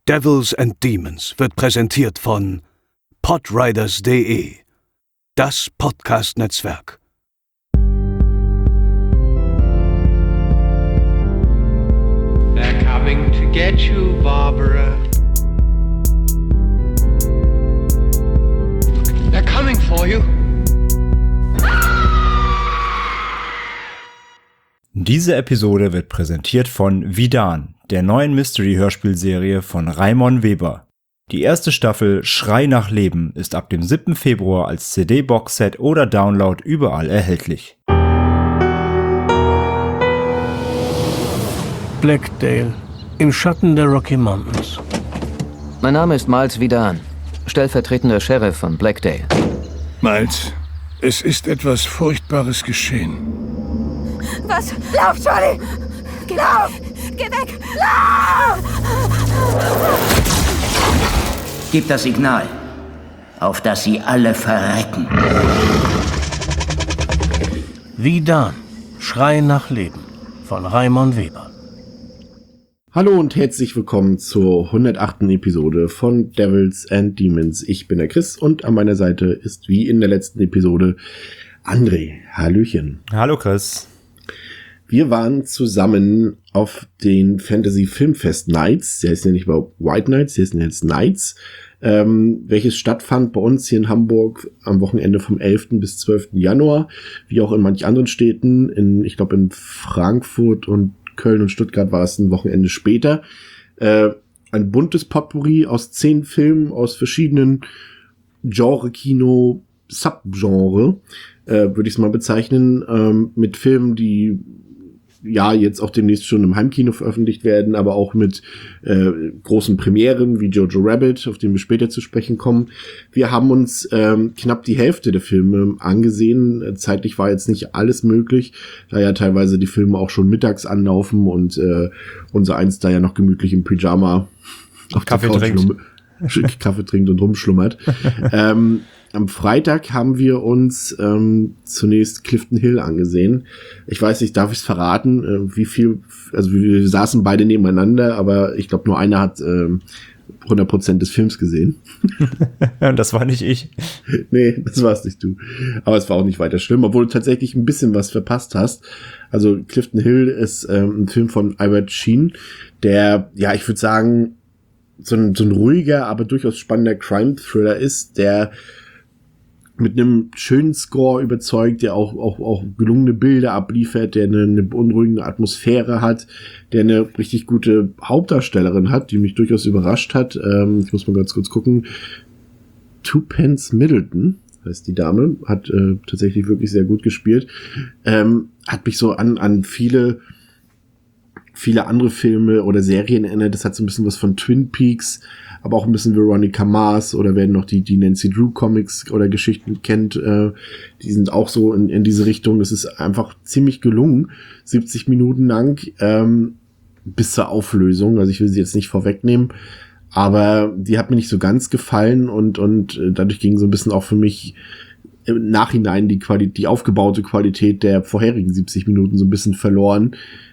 Devils and Demons wird präsentiert von podriders.de, das Podcast-Netzwerk. They're coming to get you, Barbara. They're coming for you. Diese Episode wird präsentiert von Vidan, der neuen Mystery-Hörspielserie von Raimon Weber. Die erste Staffel Schrei nach Leben ist ab dem 7. Februar als CD-Boxset oder Download überall erhältlich. Blackdale, im Schatten der Rocky Mountains. Mein Name ist Miles Vidan, stellvertretender Sheriff von Blackdale. Miles, es ist etwas Furchtbares geschehen. Was? Lauf, Charlie! Lauf! Geh weg! Lauf! Gib das Signal, auf das sie alle verrecken. Vidan, Schrei nach Leben von Raimon Weber. Hallo und herzlich willkommen zur 108. Episode von Devils and Demons. Ich bin der Chris und an meiner Seite ist wie in der letzten Episode André. Hallöchen. Hallo Chris. Wir waren zusammen auf den Fantasy Filmfest Nights. Der ist ja nicht mehr White Nights, der ist jetzt Nights. Welches stattfand bei uns hier in Hamburg am Wochenende vom 11. bis 12. Januar. Wie auch in manch anderen Städten. Ich glaube in Frankfurt und Köln und Stuttgart war es ein Wochenende später. Ein buntes Potpourri aus 10 Filmen aus verschiedenen Genre-Kino, Subgenre, würde ich es mal bezeichnen, mit Filmen, die ja jetzt auch demnächst schon im Heimkino veröffentlicht werden, aber auch mit großen Premieren wie Jojo Rabbit, auf den wir später zu sprechen kommen. Wir haben uns knapp die Hälfte der Filme angesehen. Zeitlich war jetzt nicht alles möglich, da ja teilweise die Filme auch schon mittags anlaufen und unser Eins da ja noch gemütlich im Pyjama auf Kaffee trinkt und rumschlummert. Am Freitag haben wir uns zunächst Clifton Hill angesehen. Ich weiß nicht, darf ich es verraten, wie viel, also wir saßen beide nebeneinander, aber ich glaube nur einer hat 100% des Films gesehen. Das war nicht ich. Nee, das warst nicht du. Aber es war auch nicht weiter schlimm, obwohl du tatsächlich ein bisschen was verpasst hast. Also Clifton Hill ist ein Film von Albert Sheen, der, ja, ich würde sagen, so ein ruhiger, aber durchaus spannender Crime-Thriller ist, der mit einem schönen Score überzeugt, der auch gelungene Bilder abliefert, der eine beunruhigende Atmosphäre hat, der eine richtig gute Hauptdarstellerin hat, die mich durchaus überrascht hat. Ich muss mal ganz kurz gucken. Twopence Middleton heißt die Dame, hat tatsächlich wirklich sehr gut gespielt. Hat mich so an viele andere Filme oder Serien erinnert. Das hat so ein bisschen was von Twin Peaks, aber auch ein bisschen Veronica Mars, oder wer noch die Nancy Drew Comics oder Geschichten kennt, die sind auch so in diese Richtung. Das ist einfach ziemlich gelungen, 70 Minuten lang, bis zur Auflösung. Also ich will sie jetzt nicht vorwegnehmen, aber die hat mir nicht so ganz gefallen und dadurch ging so ein bisschen auch für mich im Nachhinein die aufgebaute Qualität der vorherigen 70 Minuten so ein bisschen verloren.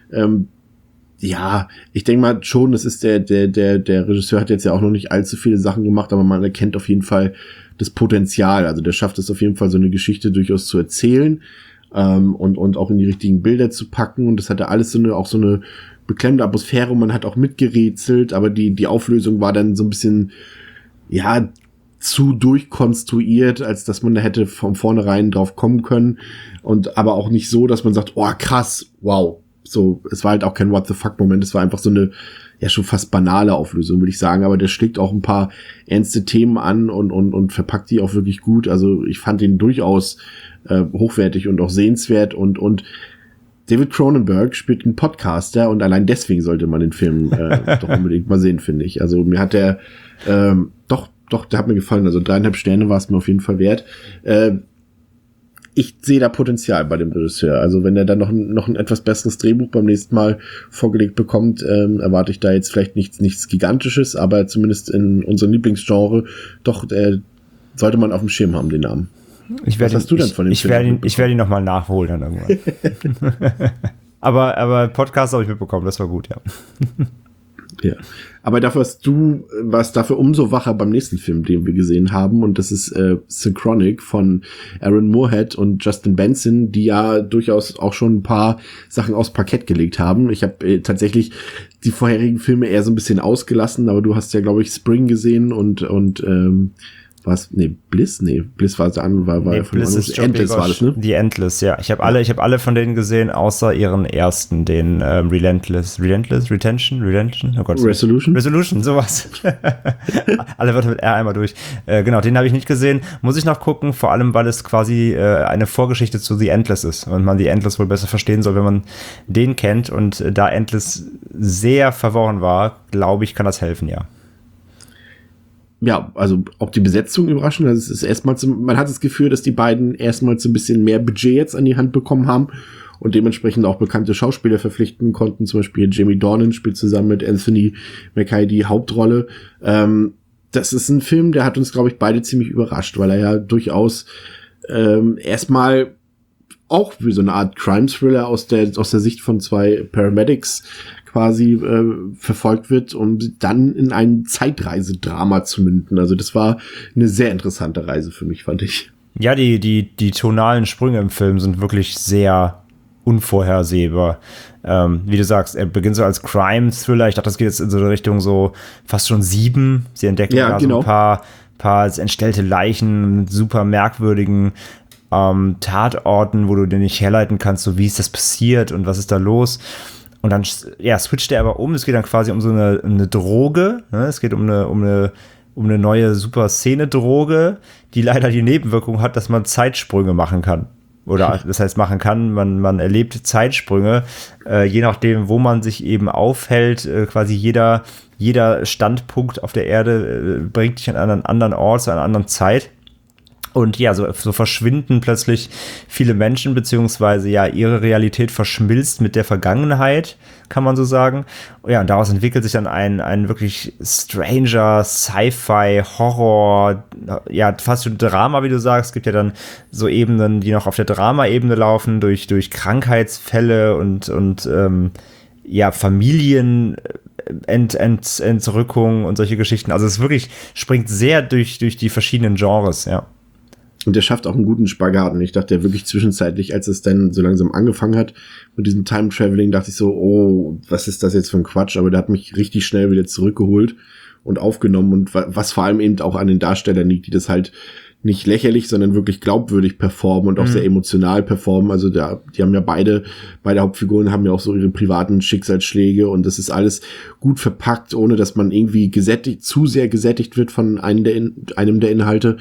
Ja, ich denke mal schon, das ist der Regisseur hat jetzt ja auch noch nicht allzu viele Sachen gemacht, aber man erkennt auf jeden Fall das Potenzial. Also der schafft es auf jeden Fall, so eine Geschichte durchaus zu erzählen, und auch in die richtigen Bilder zu packen. Und das hatte alles so eine beklemmende Atmosphäre. Man hat auch mitgerätselt, aber die Auflösung war dann so ein bisschen, ja, zu durchkonstruiert, als dass man da hätte von vornherein drauf kommen können. Und aber auch nicht so, dass man sagt, oh krass, wow. So, es war halt auch kein What-the-fuck-Moment, es war einfach so eine, ja, schon fast banale Auflösung, würde ich sagen, aber der schlägt auch ein paar ernste Themen an und verpackt die auch wirklich gut. Also ich fand den durchaus hochwertig und auch sehenswert und David Cronenberg spielt einen Podcaster und allein deswegen sollte man den Film doch unbedingt mal sehen, finde ich. Also mir hat der der hat mir gefallen, also 3,5 Sterne war es mir auf jeden Fall wert. Ich sehe da Potenzial bei dem Regisseur. Also wenn er dann noch ein etwas besseres Drehbuch beim nächsten Mal vorgelegt bekommt, erwarte ich da jetzt vielleicht nichts Gigantisches, aber zumindest in unserem Lieblingsgenre doch sollte man auf dem Schirm haben, den Namen. Was hast du denn von dem Film? Ich werde ihn nochmal nachholen dann irgendwann. aber Podcast habe ich mitbekommen, das war gut, ja. Ja. Aber dafür warst dafür umso wacher beim nächsten Film, den wir gesehen haben. Und das ist Synchronic von Aaron Moorhead und Justin Benson, die ja durchaus auch schon ein paar Sachen aufs Parkett gelegt haben. Ich habe tatsächlich die vorherigen Filme eher so ein bisschen ausgelassen, aber du hast ja, glaube ich, Spring gesehen und was? Nee, Bliss? Nee, Bliss war ja von Bliss ist Endless war das, ne? Die Endless, ja. Ich habe alle von denen gesehen, außer ihren ersten, den Retention? Oh Gott. Resolution, sowas. Alle wird mit R einmal durch. Genau, den habe ich nicht gesehen. Muss ich noch gucken, vor allem, weil es quasi eine Vorgeschichte zu The Endless ist und man die Endless wohl besser verstehen soll, wenn man den kennt. Und da Endless sehr verworren war, glaube ich, kann das helfen, ja. Ja, also auch die Besetzung überraschend. Also es ist erstmals, man hat das Gefühl, dass die beiden erstmals ein bisschen mehr Budget jetzt an die Hand bekommen haben und dementsprechend auch bekannte Schauspieler verpflichten konnten. Zum Beispiel Jamie Dornan spielt zusammen mit Anthony Mackie die Hauptrolle. Das ist ein Film, der hat uns, glaube ich, beide ziemlich überrascht, weil er ja durchaus erstmal auch wie so eine Art Crime-Thriller aus der Sicht von zwei Paramedics quasi verfolgt wird, um dann in ein Zeitreisedrama zu münden. Also das war eine sehr interessante Reise für mich, fand ich. Ja, die tonalen Sprünge im Film sind wirklich sehr unvorhersehbar. Wie du sagst, er beginnt so als Crime-Thriller. Ich dachte, das geht jetzt in so eine Richtung so fast schon 7. Sie entdecken ja, genau. So ein paar entstellte Leichen mit super merkwürdigen Tatorten, wo du dir nicht herleiten kannst, so wie ist das passiert und was ist da los. Und dann switcht er aber um. Es geht dann quasi um so eine Droge. Ne? Es geht um eine neue super Szene-Droge, die leider die Nebenwirkung hat, dass man Zeitsprünge machen kann. Oder das heißt machen kann, man erlebt Zeitsprünge, je nachdem, wo man sich eben aufhält. Quasi jeder Standpunkt auf der Erde bringt dich an einen anderen Ort, zu einer anderen Zeit. Und ja, so verschwinden plötzlich viele Menschen, beziehungsweise ja, ihre Realität verschmilzt mit der Vergangenheit, kann man so sagen. Ja, und daraus entwickelt sich dann ein wirklich stranger Sci-Fi, Horror, ja, fast schon Drama, wie du sagst. Es gibt ja dann so Ebenen, die noch auf der Drama-Ebene laufen, durch Krankheitsfälle und ja, Familienentrückung und solche Geschichten. Also es wirklich springt sehr durch die verschiedenen Genres, ja. Und der schafft auch einen guten Spagat. Und ich dachte ja wirklich zwischenzeitlich, als es dann so langsam angefangen hat mit diesem Time-Traveling, dachte ich so, oh, was ist das jetzt für ein Quatsch? Aber der hat mich richtig schnell wieder zurückgeholt und aufgenommen. Und was vor allem eben auch an den Darstellern liegt, die das halt nicht lächerlich, sondern wirklich glaubwürdig performen und auch sehr emotional performen. Also die haben ja beide Hauptfiguren haben ja auch so ihre privaten Schicksalsschläge und das ist alles gut verpackt, ohne dass man irgendwie zu sehr gesättigt wird von einem der Inhalte.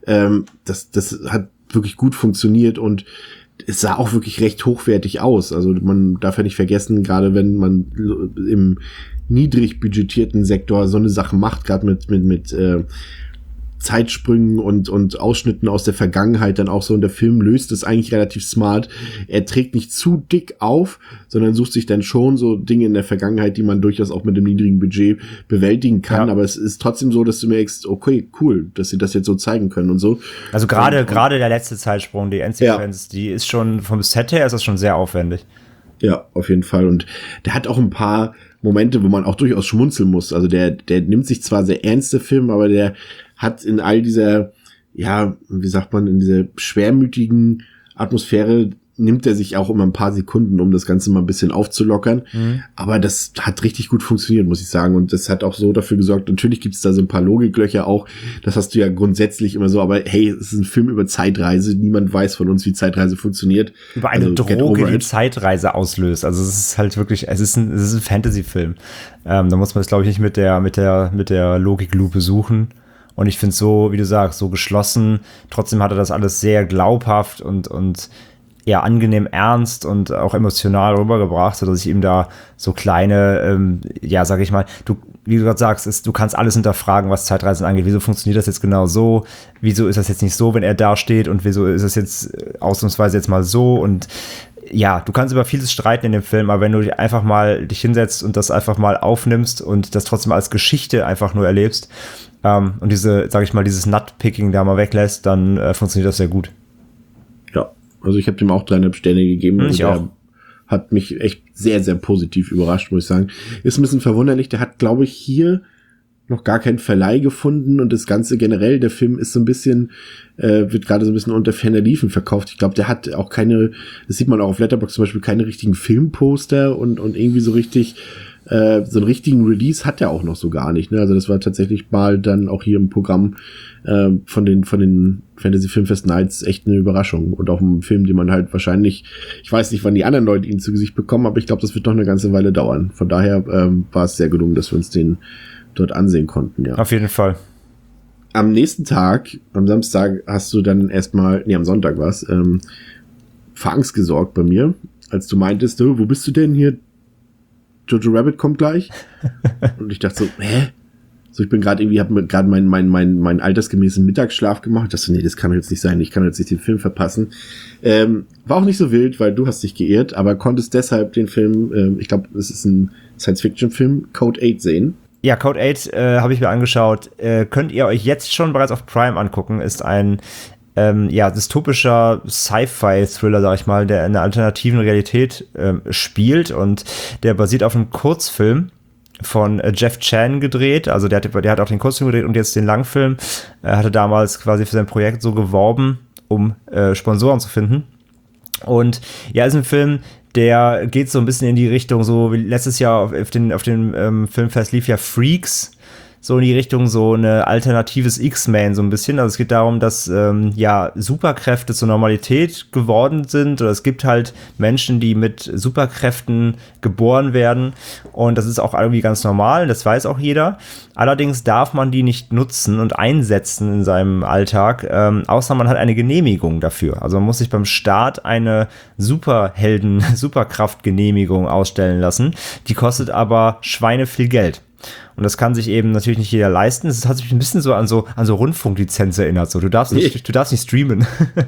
Das hat wirklich gut funktioniert und es sah auch wirklich recht hochwertig aus. Also man darf ja nicht vergessen, gerade wenn man im niedrig budgetierten Sektor so eine Sache macht, gerade mit Zeitsprüngen und Ausschnitten aus der Vergangenheit dann auch so. Und der Film löst es eigentlich relativ smart. Er trägt nicht zu dick auf, sondern sucht sich dann schon so Dinge in der Vergangenheit, die man durchaus auch mit dem niedrigen Budget bewältigen kann. Ja. Aber es ist trotzdem so, dass du merkst, okay, cool, dass sie das jetzt so zeigen können und so. Also gerade der letzte Zeitsprung, die Endsequenz, die ist schon, vom Set her ist das schon sehr aufwendig. Ja, auf jeden Fall. Und der hat auch ein paar Momente, wo man auch durchaus schmunzeln muss. Also der nimmt sich zwar sehr ernst, der Film, aber der hat in all dieser, ja, wie sagt man, in dieser schwermütigen Atmosphäre nimmt er sich auch immer ein paar Sekunden, um das Ganze mal ein bisschen aufzulockern. Aber das hat richtig gut funktioniert, muss ich sagen. Und das hat auch so dafür gesorgt, natürlich gibt es da so ein paar Logiklöcher auch. Das hast du ja grundsätzlich immer so. Aber hey, es ist ein Film über Zeitreise. Niemand weiß von uns, wie Zeitreise funktioniert. Über eine Droge, die Zeitreise auslöst. Also es ist halt wirklich, es ist ein Fantasy-Film. Da muss man es, glaube ich, nicht mit der Logiklupe suchen. Und ich finde es so, wie du sagst, so geschlossen. Trotzdem hat er das alles sehr glaubhaft und ja, angenehm ernst und auch emotional rübergebracht, sodass ich ihm da so kleine, ja, sag ich mal, wie du gerade sagst, du kannst alles hinterfragen, was Zeitreisen angeht. Wieso funktioniert das jetzt genau so? Wieso ist das jetzt nicht so, wenn er da steht? Und wieso ist das jetzt ausnahmsweise jetzt mal so? Und ja, du kannst über vieles streiten in dem Film, aber wenn du dich einfach mal dich hinsetzt und das einfach mal aufnimmst und das trotzdem als Geschichte einfach nur erlebst, und dieses Nutpicking da mal weglässt, dann funktioniert das sehr gut. Ja, also ich habe dem auch 3,5 Sterne gegeben. Also ich auch. hat mich echt sehr, sehr positiv überrascht, muss ich sagen. Ist ein bisschen verwunderlich, der hat, glaube ich, hier noch gar keinen Verleih gefunden und das Ganze generell, der Film ist so ein bisschen, wird gerade so ein bisschen unter ferner Liefen verkauft. Ich glaube, der hat auch keine, das sieht man auch auf Letterboxd zum Beispiel, keine richtigen Filmposter und irgendwie so richtig, so einen richtigen Release hat er auch noch so gar nicht. Ne? Also das war tatsächlich mal dann auch hier im Programm von den Fantasy Filmfest Nights echt eine Überraschung und auch ein Film, den man halt wahrscheinlich, ich weiß nicht, wann die anderen Leute ihn zu Gesicht bekommen, aber ich glaube, das wird noch eine ganze Weile dauern. Von daher war es sehr gelungen, dass wir uns den dort ansehen konnten, ja. Auf jeden Fall. Am nächsten Tag, am Samstag, hast du dann erstmal, am Sonntag war's, für Angst gesorgt bei mir, als du meintest, wo bist du denn hier? Jojo Rabbit kommt gleich. Und ich dachte so, hä? So, ich bin gerade irgendwie, habe gerade meinen altersgemäßen Mittagsschlaf gemacht. Ich dachte so, nee, das kann jetzt nicht sein. Ich kann jetzt nicht den Film verpassen. War auch nicht so wild, weil du hast dich geirrt, aber konntest deshalb den Film, ich glaube, es ist ein Science-Fiction-Film, Code 8 sehen. Ja, Code 8 habe ich mir angeschaut. Könnt ihr euch jetzt schon bereits auf Prime angucken. Ist ein dystopischer Sci-Fi-Thriller, sag ich mal, der in einer alternativen Realität spielt und der basiert auf einem Kurzfilm von Jeff Chan gedreht. Also der hat auch den Kurzfilm gedreht und jetzt den Langfilm. Er hatte damals quasi für sein Projekt so geworben, um Sponsoren zu finden. Und ja, ist ein Film, der geht so ein bisschen in die Richtung, so wie letztes Jahr auf dem Filmfest lief ja Freaks, so in die Richtung so eine alternatives X-Men so ein bisschen. Also es geht darum, dass Superkräfte zur Normalität geworden sind, oder es gibt halt Menschen, die mit Superkräften geboren werden und das ist auch irgendwie ganz normal, das weiß auch jeder. Allerdings darf man die nicht nutzen und einsetzen in seinem Alltag, außer man hat eine Genehmigung dafür. Also man muss sich beim Start eine Superkraftgenehmigung ausstellen lassen. Die kostet aber Schweine viel Geld. Und das kann sich eben natürlich nicht jeder leisten. Das hat sich ein bisschen so an so Rundfunklizenz erinnert. So, du darfst nicht streamen.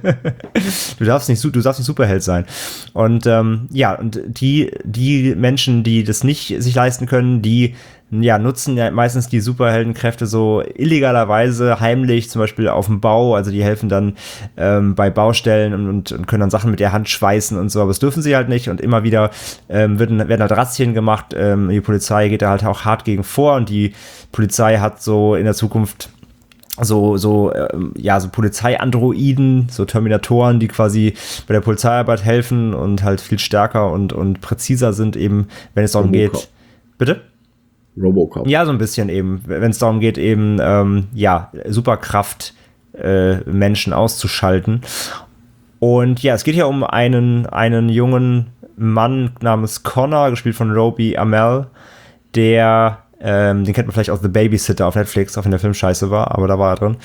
du darfst nicht Superheld sein. Und und die Menschen, die das nicht sich leisten können, die nutzen ja meistens die Superheldenkräfte so illegalerweise, heimlich, zum Beispiel auf dem Bau. Also die helfen dann bei Baustellen und können dann Sachen mit der Hand schweißen und so. Aber das dürfen sie halt nicht. Und immer wieder werden halt Razzien gemacht. Die Polizei geht da halt auch hart gegen vor. Und die Polizei hat so in der Zukunft so Polizeiandroiden, so Terminatoren, die quasi bei der Polizeiarbeit helfen und halt viel stärker und präziser sind eben, wenn es darum geht. Bitte? Robocop. Ja, so ein bisschen eben, wenn es darum geht, eben, Superkraft Menschen auszuschalten. Und ja, es geht hier um einen jungen Mann namens Connor, gespielt von Roby Amell, der, den kennt man vielleicht aus The Babysitter auf Netflix, auch wenn der Film scheiße war, aber da war er drin.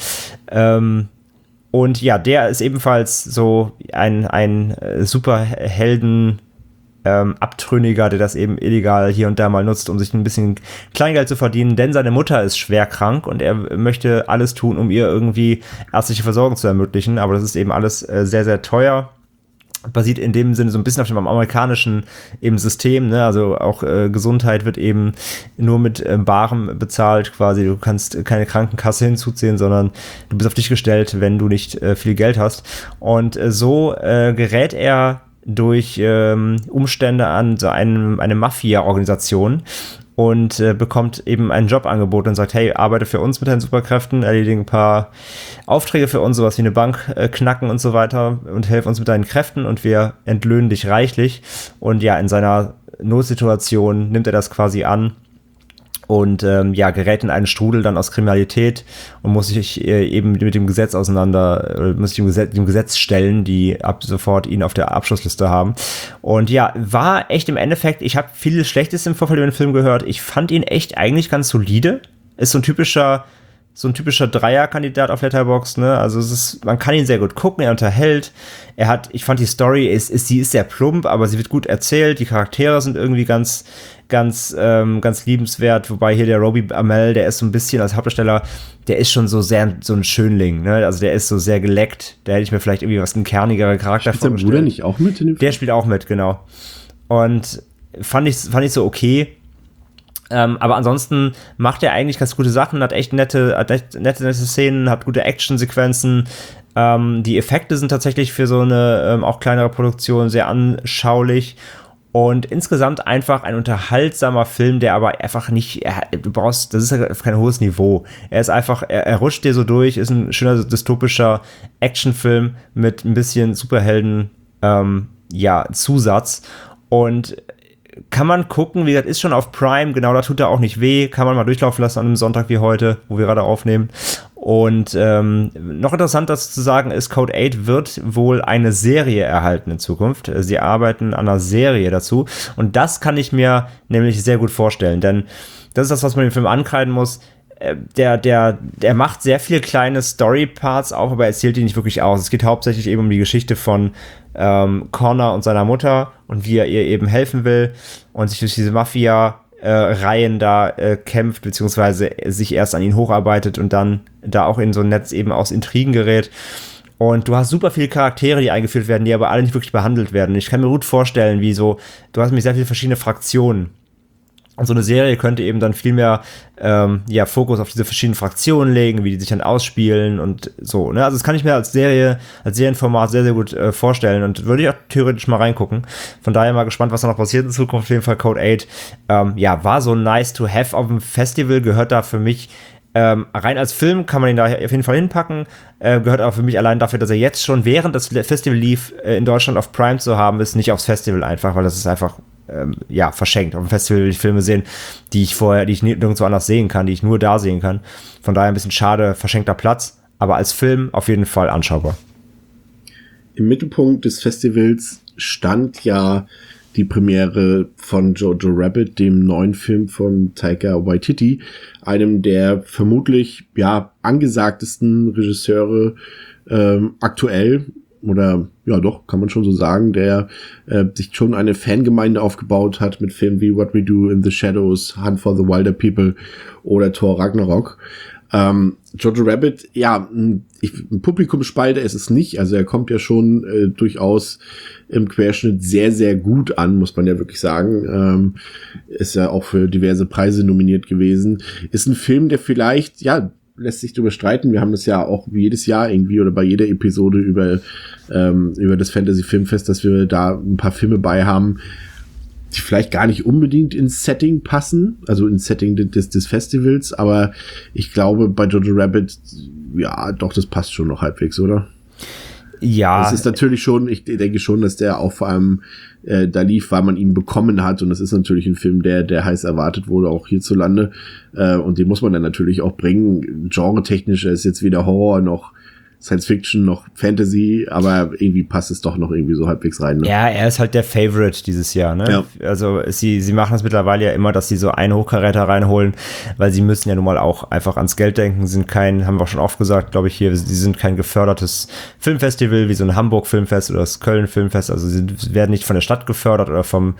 Und ja, der ist ebenfalls so ein Superhelden Abtrünniger, der das eben illegal hier und da mal nutzt, um sich ein bisschen Kleingeld zu verdienen, denn seine Mutter ist schwer krank und er möchte alles tun, um ihr irgendwie ärztliche Versorgung zu ermöglichen, aber das ist eben alles sehr, sehr teuer. Basiert in dem Sinne so ein bisschen auf dem amerikanischen eben System, ne? Also auch Gesundheit wird eben nur mit Barem bezahlt quasi, du kannst keine Krankenkasse hinzuziehen, sondern du bist auf dich gestellt, wenn du nicht viel Geld hast, und so gerät er durch Umstände an so eine Mafia-Organisation und bekommt eben ein Jobangebot und sagt, hey, arbeite für uns mit deinen Superkräften, erledige ein paar Aufträge für uns, sowas wie eine Bank knacken und so weiter und helf uns mit deinen Kräften und wir entlöhnen dich reichlich. Und ja, in seiner Notsituation nimmt er das quasi an und gerät in einen Strudel dann aus Kriminalität und muss sich eben mit dem Gesetz muss sich dem Gesetz stellen, die ab sofort ihn auf der Abschlussliste haben. Und ja, war echt im Endeffekt, ich habe vieles Schlechtes im Vorfeld über den Film gehört, ich fand ihn echt eigentlich ganz solide. Ist so ein typischer Dreierkandidat auf Letterboxd, ne? Also man kann ihn sehr gut gucken, er unterhält. Ich fand die Story sie ist sehr plump, aber sie wird gut erzählt. Die Charaktere sind irgendwie ganz liebenswert, wobei hier der Roby Amell, der ist so ein bisschen als Hauptdarsteller, der ist schon so sehr so ein Schönling, ne? Also der ist so sehr geleckt. Da hätte ich mir vielleicht irgendwie ein kernigeren Charakter vorgestellt. Spielt der Bruder nicht auch mit in dem Film? Der spielt auch mit, genau. Und fand ich so okay. Aber ansonsten macht er eigentlich ganz gute Sachen, hat echt nette Szenen, hat gute Actionsequenzen. Die Effekte sind tatsächlich für so eine auch kleinere Produktion sehr anschaulich. Und insgesamt einfach ein unterhaltsamer Film, der aber einfach nicht, das ist ja kein hohes Niveau. Er ist einfach, er rutscht dir so durch, ist ein schöner dystopischer Actionfilm mit ein bisschen Superhelden, Zusatz. Und kann man gucken, wie gesagt, ist schon auf Prime, genau, da tut er auch nicht weh, kann man mal durchlaufen lassen an einem Sonntag wie heute, wo wir gerade aufnehmen. Und noch interessanter zu sagen ist, Code 8 wird wohl eine Serie erhalten in Zukunft. Sie arbeiten an einer Serie dazu und das kann ich mir nämlich sehr gut vorstellen, denn das ist das, was man dem Film ankreiden muss. Der macht sehr viele kleine Story-Parts auf, aber er erzählt die nicht wirklich aus. Es geht hauptsächlich eben um die Geschichte von Connor und seiner Mutter und wie er ihr eben helfen will und sich durch diese Mafia-Reihen da kämpft, beziehungsweise sich erst an ihn hocharbeitet und dann da auch in so ein Netz eben aus Intrigen gerät. Und du hast super viele Charaktere, die eingeführt werden, die aber alle nicht wirklich behandelt werden. Ich kann mir gut vorstellen, du hast nämlich sehr viele verschiedene Fraktionen. Und so eine Serie könnte eben dann viel mehr Fokus auf diese verschiedenen Fraktionen legen, wie die sich dann ausspielen und so. Ne? Also das kann ich mir als Serienformat sehr, sehr gut vorstellen und würde ich auch theoretisch mal reingucken. Von daher mal gespannt, was da noch passiert in Zukunft. Auf jeden Fall Code 8 war so nice to have auf dem Festival, gehört da für mich rein als Film, kann man ihn da auf jeden Fall hinpacken, gehört aber für mich allein dafür, dass er jetzt schon während das Festival lief, in Deutschland auf Prime zu haben ist, nicht aufs Festival einfach, weil das ist einfach verschenkt. Auf dem Festival will ich Filme sehen, die ich nirgendwo anders sehen kann, die ich nur da sehen kann. Von daher ein bisschen schade, verschenkter Platz, aber als Film auf jeden Fall anschaubar. Im Mittelpunkt des Festivals stand ja die Premiere von Jojo Rabbit, dem neuen Film von Taika Waititi, einem der vermutlich angesagtesten Regisseure aktuell, oder ja doch, kann man schon so sagen, der sich schon eine Fangemeinde aufgebaut hat mit Filmen wie What We Do in the Shadows, Hunt for the Wilder People oder Thor Ragnarok. Jojo Rabbit, ein Publikumsspalter ist es nicht, also er kommt ja schon durchaus im Querschnitt sehr, sehr gut an, muss man ja wirklich sagen. Ist ja auch für diverse Preise nominiert gewesen. Ist ein Film, der vielleicht, lässt sich darüber streiten. Wir haben das ja auch jedes Jahr irgendwie oder bei jeder Episode über das Fantasy Filmfest, dass wir da ein paar Filme bei haben, die vielleicht gar nicht unbedingt ins Setting passen, also ins Setting des Festivals, aber ich glaube, bei Jojo Rabbit, das passt schon noch halbwegs, oder? Ja. Es ist natürlich schon, ich denke schon, dass der auch vor allem da lief, weil man ihn bekommen hat, und das ist natürlich ein Film, der heiß erwartet wurde, auch hierzulande, und den muss man dann natürlich auch bringen. Genre-technisch ist jetzt weder Horror noch Science Fiction noch Fantasy, aber irgendwie passt es doch noch irgendwie so halbwegs rein. Ne? Ja, er ist halt der Favorite dieses Jahr. Ne? Ja. Also sie machen das mittlerweile ja immer, dass sie so einen Hochkaräter reinholen, weil sie müssen ja nun mal auch einfach ans Geld denken, haben wir auch schon oft gesagt, glaube ich hier, sie sind kein gefördertes Filmfestival wie so ein Hamburg Filmfest oder das Köln Filmfest, also sie werden nicht von der Stadt gefördert oder von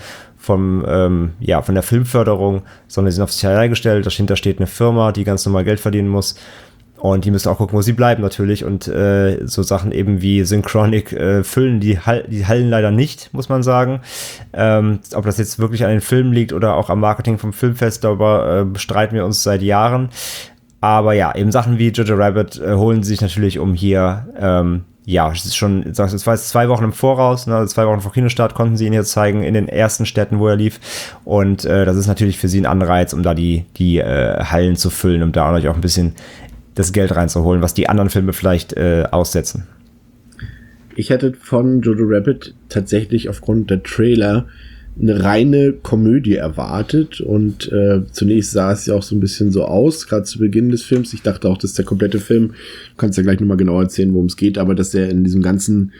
der Filmförderung, sondern sie sind offiziell gestellt, dahinter steht eine Firma, die ganz normal Geld verdienen muss. Und die müssen auch gucken, wo sie bleiben natürlich. Und so Sachen eben wie Synchronic füllen die Hallen leider nicht, muss man sagen. Ob das jetzt wirklich an den Filmen liegt oder auch am Marketing vom Filmfest, darüber bestreiten wir uns seit Jahren. Aber ja, eben Sachen wie Jojo Rabbit holen sie sich natürlich um hier, es ist schon, es war jetzt 2 Wochen im Voraus, ne, 2 Wochen vor Kinostart konnten sie ihn jetzt zeigen in den ersten Städten, wo er lief. Und das ist natürlich für sie ein Anreiz, um da die Hallen zu füllen, um da auch ein bisschen das Geld reinzuholen, was die anderen Filme vielleicht aussetzen. Ich hätte von Jojo Rabbit tatsächlich aufgrund der Trailer eine reine Komödie erwartet und zunächst sah es ja auch so ein bisschen so aus, gerade zu Beginn des Films. Ich dachte auch, das ist der komplette Film. Du kannst ja gleich nochmal genau erzählen, worum es geht, aber dass der in diesem ganzen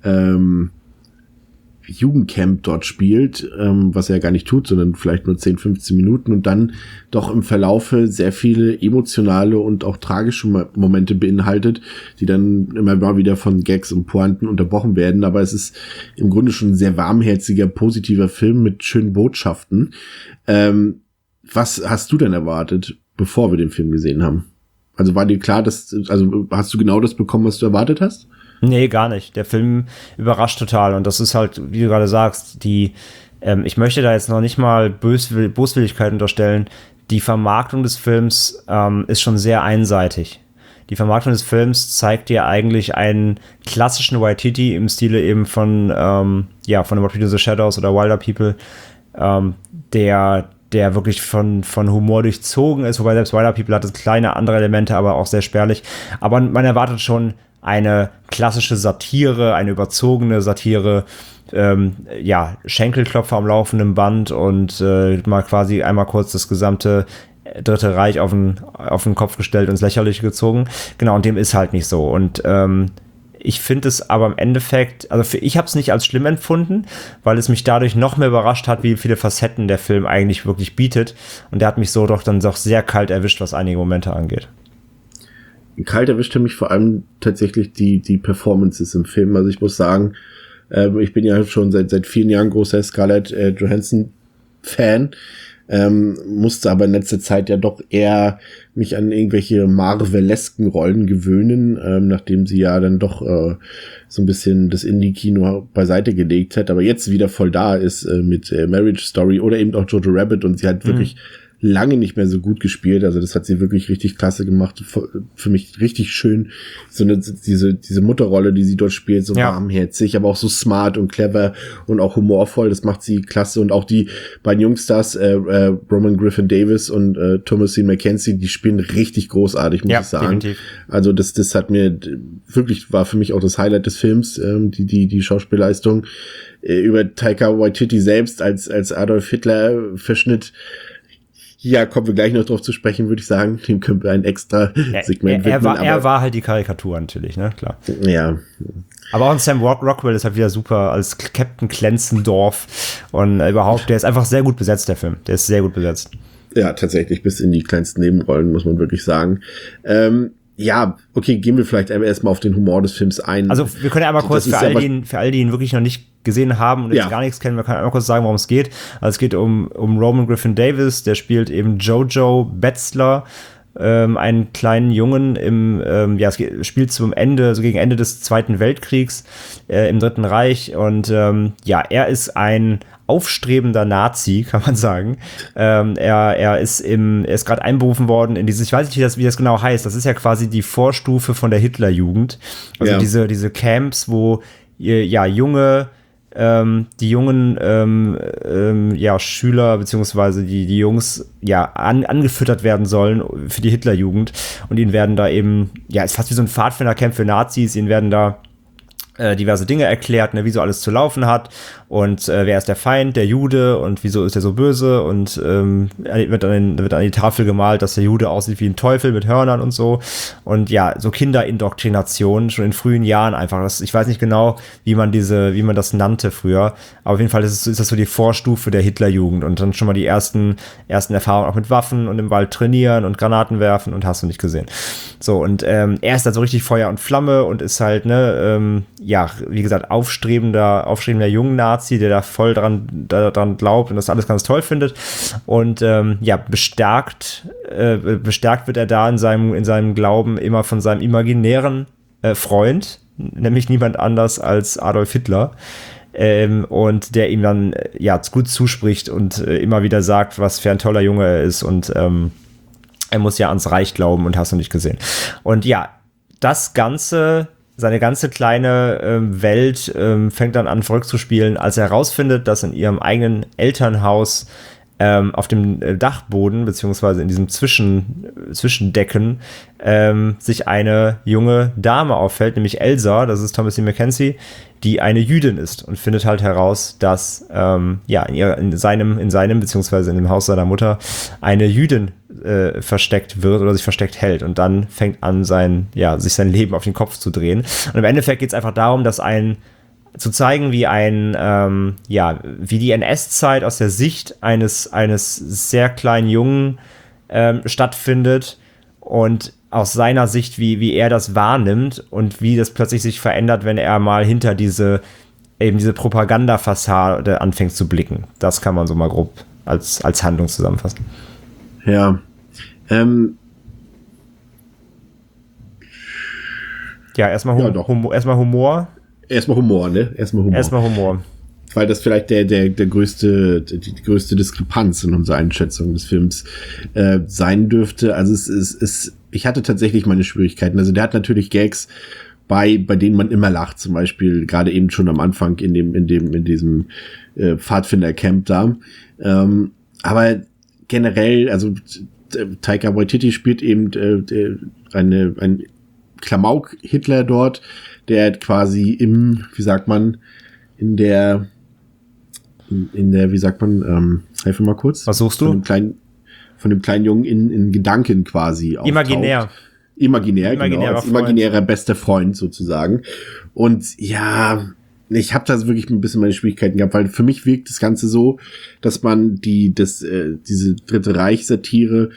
Jugendcamp dort spielt, was er ja gar nicht tut, sondern vielleicht nur 10, 15 Minuten und dann doch im Verlaufe sehr viele emotionale und auch tragische Momente beinhaltet, die dann immer mal wieder von Gags und Pointen unterbrochen werden, aber es ist im Grunde schon ein sehr warmherziger, positiver Film mit schönen Botschaften. Was hast du denn erwartet, bevor wir den Film gesehen haben? Also war dir klar, hast du genau das bekommen, was du erwartet hast? Nee, gar nicht. Der Film überrascht total und das ist halt, wie du gerade sagst, ich möchte da jetzt noch nicht mal Boswilligkeit unterstellen, die Vermarktung des Films ist schon sehr einseitig. die Vermarktung des Films zeigt dir eigentlich einen klassischen Waititi im Stile eben von von What We Do in the Shadows oder Wilder People, der wirklich von Humor durchzogen ist, wobei selbst Wilder People hat kleine andere Elemente, aber auch sehr spärlich. Aber man erwartet schon eine klassische Satire, eine überzogene Satire, Schenkelklopfer am laufenden Band und mal quasi einmal kurz das gesamte Dritte Reich auf den Kopf gestellt und ins Lächerliche gezogen. Genau, und dem ist halt nicht so. Und ich finde es aber im Endeffekt, ich habe es nicht als schlimm empfunden, weil es mich dadurch noch mehr überrascht hat, wie viele Facetten der Film eigentlich wirklich bietet. Und der hat mich so dann doch sehr kalt erwischt, was einige Momente angeht. Kalt erwischte mich vor allem tatsächlich die Performances im Film. Also ich muss sagen, ich bin ja schon seit vielen Jahren großer Scarlett Johansson-Fan, musste aber in letzter Zeit ja doch eher mich an irgendwelche Marvelesken Rollen gewöhnen, nachdem sie ja dann doch so ein bisschen das Indie-Kino beiseite gelegt hat, aber jetzt wieder voll da ist mit Marriage Story oder eben auch Jojo Rabbit, und sie hat wirklich lange nicht mehr so gut gespielt. Also das hat sie wirklich richtig klasse gemacht. Für mich richtig schön. Diese Mutterrolle, die sie dort spielt, so warmherzig, aber auch so smart und clever und auch humorvoll. Das macht sie klasse. Und auch die beiden Jungstars, Roman Griffin Davis und Thomasin McKenzie, die spielen richtig großartig, muss ich sagen. Definitiv. Also das hat mir wirklich, war für mich auch das Highlight des Films, die Schauspielleistung. Über Taika Waititi selbst als Adolf Hitler Verschnitt. Ja, kommen wir gleich noch drauf zu sprechen, würde ich sagen. Dem können wir ein extra Segment widmen. Er war halt die Karikatur natürlich, ne? Klar. Ja. Aber auch ein Sam Rockwell ist halt wieder super als Captain Klenzendorf. Und überhaupt, der ist einfach sehr gut besetzt, der Film. Der ist sehr gut besetzt. Ja, tatsächlich, bis in die kleinsten Nebenrollen, muss man wirklich sagen. Ja, okay, gehen wir vielleicht erstmal auf den Humor des Films ein. Also wir können ja einmal kurz für all die ihn wirklich noch nicht gesehen haben und jetzt gar nichts kennen, wir können einmal kurz sagen, worum es geht. Also es geht um Roman Griffin Davis, der spielt eben Jojo Betzler, einen kleinen Jungen es spielt zum Ende, so gegen Ende des Zweiten Weltkriegs im Dritten Reich, und er ist ein aufstrebender Nazi, kann man sagen. Er ist gerade einberufen worden in dieses, ich weiß nicht, wie das genau heißt, das ist ja quasi die Vorstufe von der Hitlerjugend. Also diese Camps, wo die jungen Schüler beziehungsweise die Jungs angefüttert werden sollen für die Hitlerjugend, und ihnen werden da eben, ist fast wie so ein Pfadfindercamp für Nazis, ihnen werden da diverse Dinge erklärt, ne, wie so alles zu laufen hat und wer ist der Feind, der Jude, und wieso ist er so böse, und wird an die Tafel gemalt, dass der Jude aussieht wie ein Teufel mit Hörnern und so, und so Kinderindoktrination schon in frühen Jahren einfach. Ich weiß nicht genau, wie man das nannte früher, aber auf jeden Fall ist das so die Vorstufe der Hitlerjugend, und dann schon mal die ersten Erfahrungen auch mit Waffen und im Wald trainieren und Granaten werfen und hast du nicht gesehen. So, und er ist dann so richtig Feuer und Flamme und ist halt, wie gesagt, aufstrebender jungen Nazi, der da voll dran glaubt und das alles ganz toll findet. Und bestärkt wird er da in seinem Glauben immer von seinem imaginären Freund, nämlich niemand anders als Adolf Hitler. Und der ihm dann gut zuspricht und immer wieder sagt, was für ein toller Junge er ist, und er muss ja ans Reich glauben und hast du nicht gesehen. Und das Ganze, seine ganze kleine Welt fängt dann an verrückt zu spielen, als er herausfindet, dass in ihrem eigenen Elternhaus auf dem Dachboden, beziehungsweise in diesem Zwischendecken, sich eine junge Dame auffällt, nämlich Elsa, das ist Thomasin McKenzie, die eine Jüdin ist, und findet halt heraus, dass in seinem beziehungsweise in dem Haus seiner Mutter eine Jüdin versteckt wird oder sich versteckt hält, und dann fängt an, sich sein Leben auf den Kopf zu drehen. Und im Endeffekt geht es einfach darum, dass zu zeigen, wie wie die NS-Zeit aus der Sicht eines sehr kleinen Jungen stattfindet, und aus seiner Sicht, wie er das wahrnimmt und wie das plötzlich sich verändert, wenn er mal hinter diese Propagandafassade anfängt zu blicken. Das kann man so mal grob als Handlung zusammenfassen. Ja. Erstmal Humor. Erstmal Humor, ne? Erstmal Humor. Weil das vielleicht die größte Diskrepanz in unserer Einschätzung des Films sein dürfte. Also es ist ich hatte tatsächlich meine Schwierigkeiten. Also der hat natürlich Gags, bei denen man immer lacht, zum Beispiel gerade eben schon am Anfang in diesem Pfadfinder-Camp da. Aber generell, also Taika Waititi spielt eben ein Klamauk-Hitler dort, der quasi helfe mal kurz. Was suchst du? Von dem kleinen Jungen in Gedanken quasi auftaucht. Imaginär, genau, als imaginärer bester Freund sozusagen. Und ja, ich habe da wirklich ein bisschen meine Schwierigkeiten gehabt, weil für mich wirkt das Ganze so, dass man diese Dritte Reich-Satire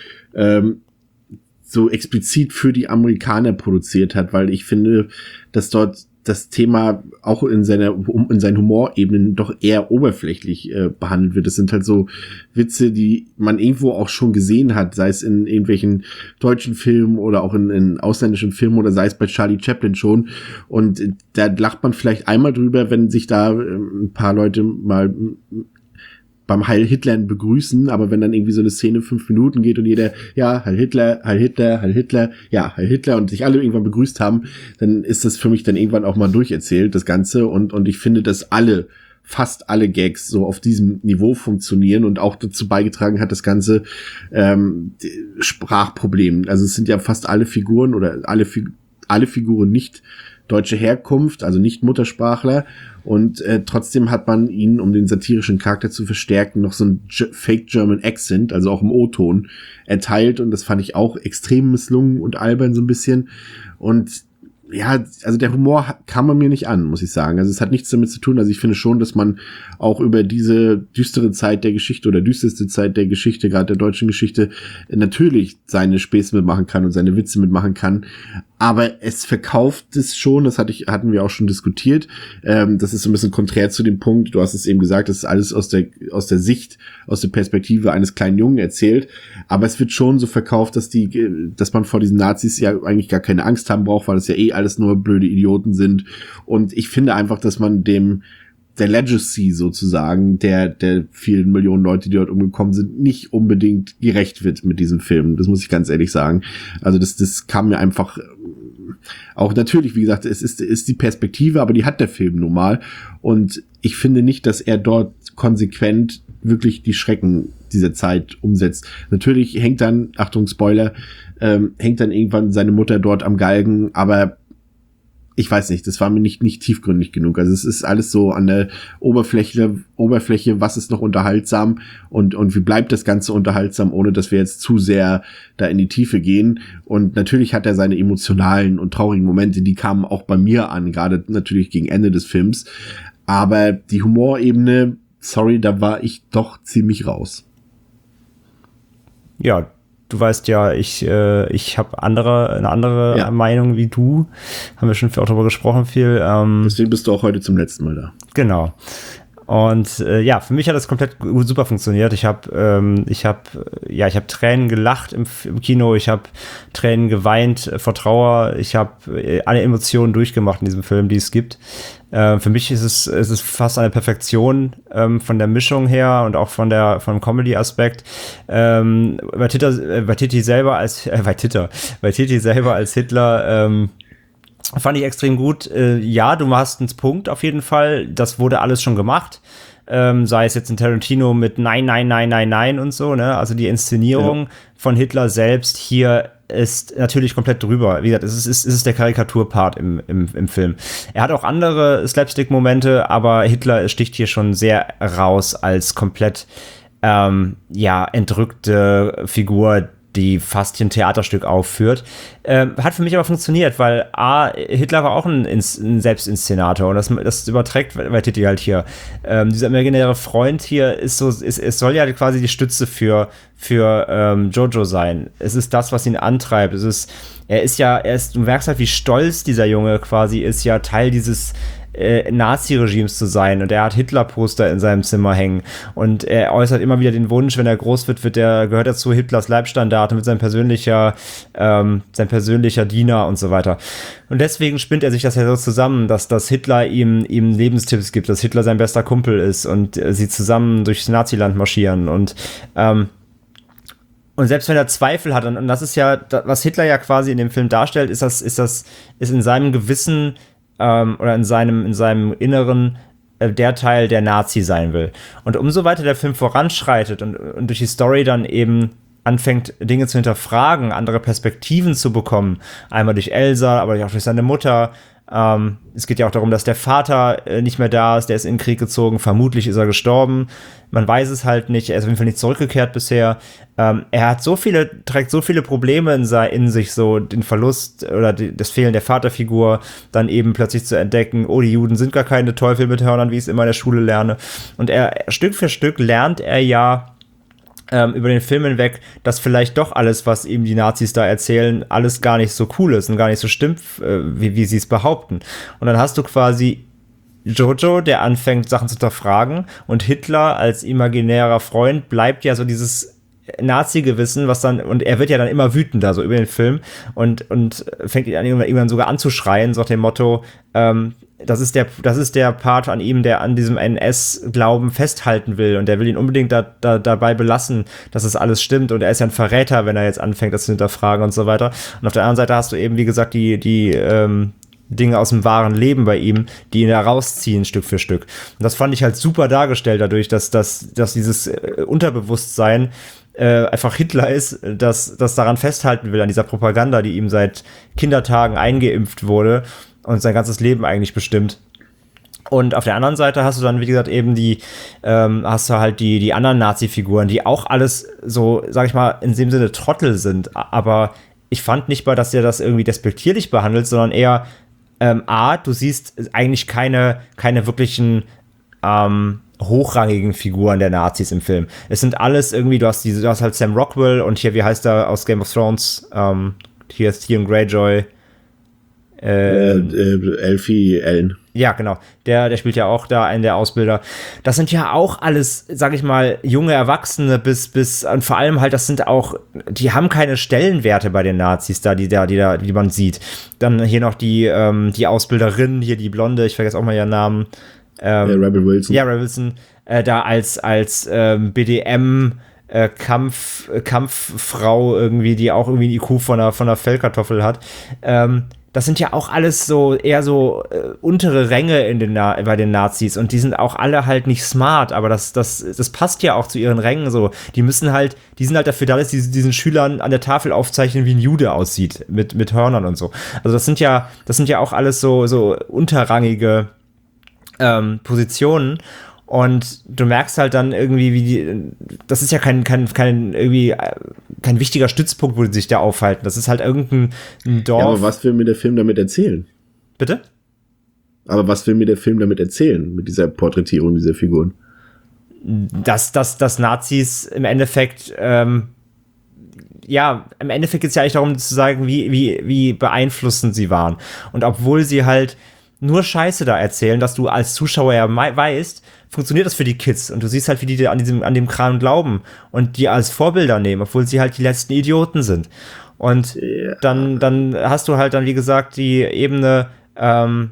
so explizit für die Amerikaner produziert hat, weil ich finde, dass dort das Thema auch in seinen Humorebenen doch eher oberflächlich behandelt wird. Das sind halt so Witze, die man irgendwo auch schon gesehen hat, sei es in irgendwelchen deutschen Filmen oder auch in ausländischen Filmen oder sei es bei Charlie Chaplin schon. Und da lacht man vielleicht einmal drüber, wenn sich da ein paar Leute mal beim Heil Hitler begrüßen, aber wenn dann irgendwie so eine Szene 5 Minuten geht und jeder, ja, Heil Hitler, Heil Hitler, Heil Hitler, ja, Heil Hitler und sich alle irgendwann begrüßt haben, dann ist das für mich dann irgendwann auch mal durcherzählt, das Ganze, und ich finde, dass fast alle Gags so auf diesem Niveau funktionieren und auch dazu beigetragen hat, das ganze Sprachproblem. Also es sind ja fast alle Figuren oder alle Figuren nicht deutsche Herkunft, also nicht Muttersprachler, und trotzdem hat man ihn, um den satirischen Charakter zu verstärken, noch so ein Fake German Accent, also auch im O-Ton, erteilt, und das fand ich auch extrem misslungen und albern so ein bisschen. Und ja, also der Humor kam man mir nicht an, muss ich sagen. Also es hat nichts damit zu tun. Also ich finde schon, dass man auch über diese düstere Zeit der Geschichte oder düsterste Zeit der Geschichte, gerade der deutschen Geschichte, natürlich seine Späße mitmachen kann und seine Witze mitmachen kann. Aber es verkauft es schon, das hatten wir auch schon diskutiert. Das ist so ein bisschen konträr zu dem Punkt, du hast es eben gesagt, das ist alles aus der Perspektive eines kleinen Jungen erzählt. Aber es wird schon so verkauft, dass man vor diesen Nazis ja eigentlich gar keine Angst haben braucht, weil es ja alles nur blöde Idioten sind. Und ich finde einfach, dass man der Legacy sozusagen, der vielen Millionen Leute, die dort umgekommen sind, nicht unbedingt gerecht wird mit diesem Film. Das muss ich ganz ehrlich sagen. Also das kam mir einfach auch natürlich, wie gesagt, es ist die Perspektive, aber die hat der Film nun mal. Und ich finde nicht, dass er dort konsequent wirklich die Schrecken dieser Zeit umsetzt. Natürlich hängt dann, Achtung, Spoiler, hängt dann irgendwann seine Mutter dort am Galgen, aber ich weiß nicht, das war mir nicht tiefgründig genug. Also es ist alles so an der Oberfläche, was ist noch unterhaltsam und wie bleibt das Ganze unterhaltsam, ohne dass wir jetzt zu sehr da in die Tiefe gehen. Und natürlich hat er seine emotionalen und traurigen Momente, die kamen auch bei mir an, gerade natürlich gegen Ende des Films. Aber die Humorebene, sorry, da war ich doch ziemlich raus. Ja, du weißt ja, ich habe eine andere Meinung wie du. Haben wir schon auch darüber gesprochen viel. Deswegen bist du auch heute zum letzten Mal da. Genau. Und für mich hat das komplett super funktioniert. Ich habe Tränen gelacht im Kino, ich habe Tränen geweint vor Trauer, ich habe alle Emotionen durchgemacht in diesem Film, die es gibt. Für mich ist es fast eine Perfektion von der Mischung her und auch vom Comedy-Aspekt. Waititi selber als Hitler fand ich extrem gut. Ja, du hast einen Punkt auf jeden Fall. Das wurde alles schon gemacht. Sei es jetzt in Tarantino mit Nein, Nein, Nein, Nein, Nein und so, ne? Also die Inszenierung von Hitler selbst hier ist natürlich komplett drüber. Wie gesagt, es ist der Karikaturpart im Film. Er hat auch andere Slapstick-Momente, aber Hitler sticht hier schon sehr raus als komplett entrückte Figur, die fast ein Theaterstück aufführt. Hat für mich aber funktioniert, weil Hitler war auch ein Selbstinszenator und das überträgt Waititi halt hier. Dieser imaginäre Freund hier es soll ja quasi die Stütze für Jojo sein. Es ist das, was ihn antreibt. Du merkst halt, wie stolz dieser Junge quasi ist, ja Teil dieses Nazi-Regimes zu sein, und er hat Hitler-Poster in seinem Zimmer hängen und er äußert immer wieder den Wunsch, wenn er groß wird, gehört er zu Hitlers Leibstandart und wird sein persönlicher Diener und so weiter. Und deswegen spinnt er sich das ja so zusammen, dass Hitler ihm Lebenstipps gibt, dass Hitler sein bester Kumpel ist und sie zusammen durchs Naziland marschieren und Und selbst wenn er Zweifel hat, und das ist ja, was Hitler ja quasi in dem Film darstellt, ist in seinem Gewissen oder in seinem Inneren der Teil, der Nazi sein will. Und umso weiter der Film voranschreitet und durch die Story dann eben anfängt, Dinge zu hinterfragen, andere Perspektiven zu bekommen, einmal durch Elsa, aber auch durch seine Mutter. Es geht ja auch darum, dass der Vater nicht mehr da ist, der ist in den Krieg gezogen, vermutlich ist er gestorben, man weiß es halt nicht, er ist auf jeden Fall nicht zurückgekehrt bisher. Er hat trägt so viele Probleme in sich, so den Verlust oder das Fehlen der Vaterfigur, dann eben plötzlich zu entdecken, oh, die Juden sind gar keine Teufel mit Hörnern, wie ich es immer in der Schule lerne. Und Stück für Stück lernt er ja über den Film hinweg, dass vielleicht doch alles, was ihm die Nazis da erzählen, alles gar nicht so cool ist und gar nicht so stimmt, wie sie es behaupten. Und dann hast du quasi Jojo, der anfängt, Sachen zu hinterfragen, und Hitler als imaginärer Freund bleibt ja so dieses Nazi-Gewissen, und er wird ja dann immer wütender, so über den Film, und fängt ihn an, irgendwann sogar anzuschreien, so nach dem Motto, das ist der Part an ihm, der an diesem NS-Glauben festhalten will, und der will ihn unbedingt dabei belassen, dass es alles stimmt, und er ist ja ein Verräter, wenn er jetzt anfängt, das zu hinterfragen und so weiter. Und auf der anderen Seite hast du eben, wie gesagt, die Dinge aus dem wahren Leben bei ihm, die ihn da rausziehen, Stück für Stück. Und das fand ich halt super dargestellt dadurch, dass dieses Unterbewusstsein einfach Hitler ist, das daran festhalten will, an dieser Propaganda, die ihm seit Kindertagen eingeimpft wurde und sein ganzes Leben eigentlich bestimmt. Und auf der anderen Seite hast du dann, wie gesagt, eben die anderen Nazi-Figuren, die auch alles so, sag ich mal, in dem Sinne Trottel sind. Aber ich fand nicht mal, dass er das irgendwie despektierlich behandelt, sondern eher, du siehst eigentlich keine wirklichen hochrangigen Figuren der Nazis im Film. Es sind alles irgendwie, du hast halt Sam Rockwell und hier, wie heißt er aus Game of Thrones? Hier ist Theon Greyjoy. Elfie Allen. Ja, genau. Der spielt ja auch da einen der Ausbilder. Das sind ja auch alles, sag ich mal, junge Erwachsene bis und vor allem halt, das sind auch, die haben keine Stellenwerte bei den Nazis da, die man sieht. Dann hier noch die Ausbilderin, hier die Blonde, ich vergesse auch mal ihren Namen. Rebel Wilson. Ja, Rebel Wilson, da als BDM Kampffrau irgendwie, die auch irgendwie ein IQ von einer Fellkartoffel hat. Das sind ja auch alles so eher so untere Ränge bei den Nazis, und die sind auch alle halt nicht smart, aber das passt ja auch zu ihren Rängen so. Die sind halt dafür da, dass die diesen Schülern an der Tafel aufzeichnen, wie ein Jude aussieht, mit Hörnern und so. Also das sind ja auch alles so unterrangige Positionen. Und du merkst halt dann irgendwie, das ist ja kein wichtiger Stützpunkt, wo die sich da aufhalten. Das ist halt irgendein Dorf. Ja, aber was will mir der Film damit erzählen? Bitte? Aber was will mir der Film damit erzählen, mit dieser Porträtierung dieser Figuren? Dass Nazis im Endeffekt, im Endeffekt geht es ja eigentlich darum zu sagen, wie beeinflussend sie waren. Und obwohl sie halt nur Scheiße da erzählen, dass du als Zuschauer ja weißt, funktioniert das für die Kids, und du siehst halt, wie die an dem Kram glauben und die als Vorbilder nehmen, obwohl sie halt die letzten Idioten sind. Und dann hast du halt dann, wie gesagt, die Ebene, dann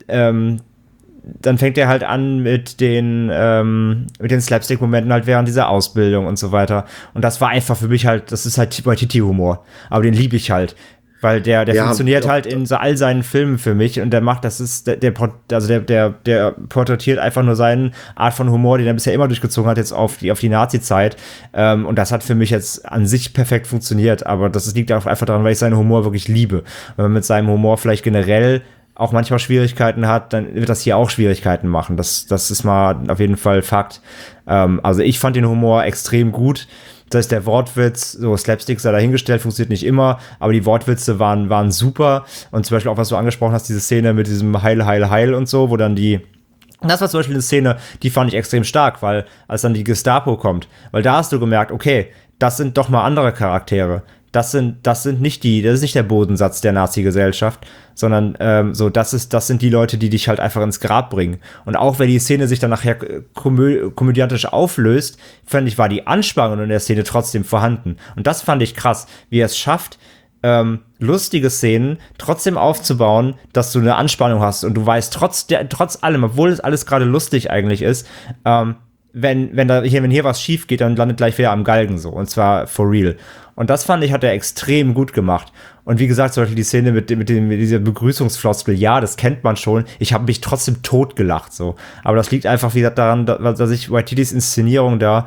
fängt er halt an mit den Slapstick-Momenten halt während dieser Ausbildung und so weiter. Und das war einfach für mich halt, das ist halt Waititi-Humor. Aber den liebe ich halt. Weil der funktioniert halt in all seinen Filmen für mich, und der macht, der porträtiert einfach nur seine Art von Humor, den er bisher immer durchgezogen hat, jetzt auf die Nazi-Zeit. Und das hat für mich jetzt an sich perfekt funktioniert, aber das liegt auch einfach daran, weil ich seinen Humor wirklich liebe. Wenn man mit seinem Humor vielleicht generell auch manchmal Schwierigkeiten hat, dann wird das hier auch Schwierigkeiten machen. Das ist mal auf jeden Fall Fakt. Also ich fand den Humor extrem gut. Das heißt, der Wortwitz, so Slapstick sei dahingestellt, funktioniert nicht immer, aber die Wortwitze waren super. Und zum Beispiel auch, was du angesprochen hast, diese Szene mit diesem Heil, Heil, Heil und so, wo dann das war zum Beispiel eine Szene, die fand ich extrem stark, weil als dann die Gestapo kommt, weil da hast du gemerkt, okay, das sind doch mal andere Charaktere. Das ist nicht der Bodensatz der Nazi-Gesellschaft, sondern das sind die Leute, die dich halt einfach ins Grab bringen. Und auch wenn die Szene sich dann nachher komödiantisch auflöst, fand ich, war die Anspannung in der Szene trotzdem vorhanden. Und das fand ich krass, wie er es schafft, lustige Szenen trotzdem aufzubauen, dass du eine Anspannung hast und du weißt trotz allem, obwohl es alles gerade lustig eigentlich ist, wenn hier was schief geht, dann landet gleich wieder am Galgen so. Und zwar for real. Und das fand ich, hat er extrem gut gemacht. Und wie gesagt, zum Beispiel die Szene mit dieser Begrüßungsfloskel, ja, das kennt man schon. Ich habe mich trotzdem totgelacht, so. Aber das liegt einfach wieder daran, dass ich Waititis Inszenierung da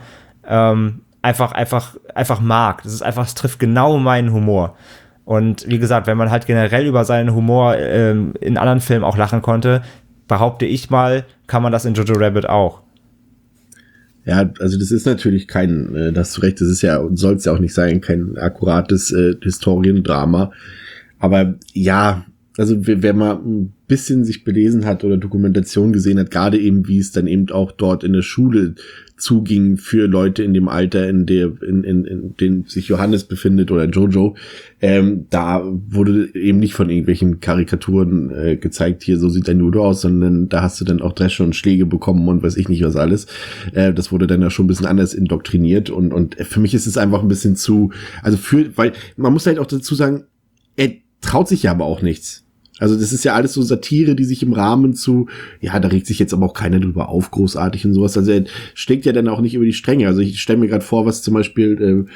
einfach mag. Das ist einfach, es trifft genau meinen Humor. Und wie gesagt, wenn man halt generell über seinen Humor in anderen Filmen auch lachen konnte, behaupte ich mal, kann man das in Jojo Rabbit auch. Ja, also das ist natürlich kein, da hast du recht, das ist ja, und soll es ja auch nicht sein, kein akkurates Historiendrama. Aber ja, also wer mal ein bisschen sich belesen hat oder Dokumentation gesehen hat, gerade eben, wie es dann eben auch dort in der Schule zuging für Leute in dem Alter, in dem sich Johannes befindet oder Jojo, da wurde eben nicht von irgendwelchen Karikaturen gezeigt, hier, so sieht dein Judo aus, sondern da hast du dann auch Dresche und Schläge bekommen und weiß ich nicht was alles. Das wurde dann ja schon ein bisschen anders indoktriniert und für mich ist es einfach ein bisschen zu, also weil man muss halt auch dazu sagen, er traut sich ja aber auch nichts. Also das ist ja alles so Satire, die sich im Rahmen zu, ja, da regt sich jetzt aber auch keiner drüber auf, großartig und sowas. Also er schlägt ja dann auch nicht über die Stränge. Also ich stelle mir gerade vor, was zum Beispiel,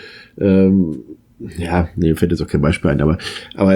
fällt jetzt auch kein Beispiel ein, aber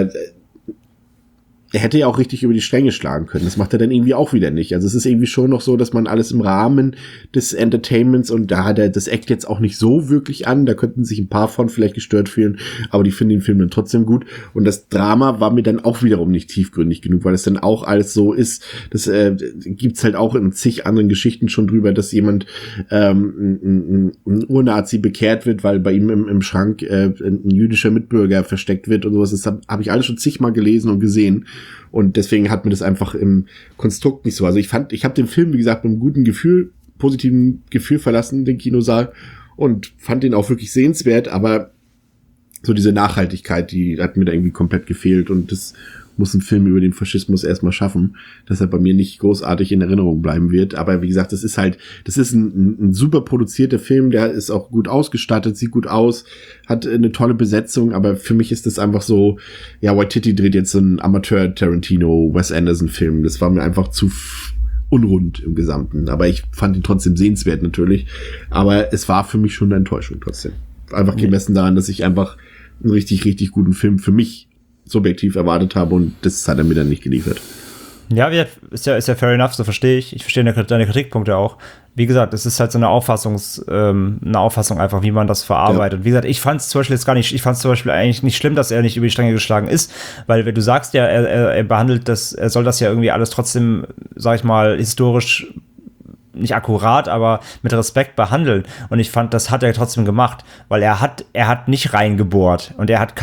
er hätte ja auch richtig über die Stränge schlagen können. Das macht er dann irgendwie auch wieder nicht. Also es ist irgendwie schon noch so, dass man alles im Rahmen des Entertainments, und da hat er das Act jetzt auch nicht so wirklich an, da könnten sich ein paar von vielleicht gestört fühlen, aber die finden den Film dann trotzdem gut. Und das Drama war mir dann auch wiederum nicht tiefgründig genug, weil es dann auch alles so ist, das gibt's halt auch in zig anderen Geschichten schon drüber, dass jemand ein Urnazi bekehrt wird, weil bei ihm im Schrank ein jüdischer Mitbürger versteckt wird und sowas. Das habe ich alles schon zigmal gelesen und gesehen. Und deswegen hat mir das einfach im Konstrukt nicht so. Also ich habe den Film, wie gesagt, mit einem guten Gefühl, positiven Gefühl verlassen, den Kinosaal, und fand ihn auch wirklich sehenswert, aber so diese Nachhaltigkeit, die hat mir da irgendwie komplett gefehlt, und das muss ein Film über den Faschismus erstmal schaffen, dass er bei mir nicht großartig in Erinnerung bleiben wird. Aber wie gesagt, das ist ein super produzierter Film, der ist auch gut ausgestattet, sieht gut aus, hat eine tolle Besetzung, aber für mich ist das einfach so, ja, Waititi dreht jetzt so einen Amateur-Tarantino, Wes Anderson-Film. Das war mir einfach zu unrund im Gesamten. Aber ich fand ihn trotzdem sehenswert natürlich. Aber es war für mich schon eine Enttäuschung trotzdem. Einfach gemessen daran, dass ich einfach einen richtig, richtig guten Film für mich subjektiv erwartet habe, und das hat er mir dann nicht geliefert. Ja, ist ja fair enough, so verstehe ich. Ich verstehe deine Kritikpunkte auch. Wie gesagt, es ist halt so eine Auffassung einfach, wie man das verarbeitet. Ja. Wie gesagt, ich fand es zum Beispiel eigentlich nicht schlimm, dass er nicht über die Stränge geschlagen ist, weil wenn du sagst ja, er behandelt das, er soll das ja irgendwie alles trotzdem, sag ich mal, historisch nicht akkurat, aber mit Respekt behandeln. Und ich fand, das hat er trotzdem gemacht, weil er hat nicht reingebohrt, und er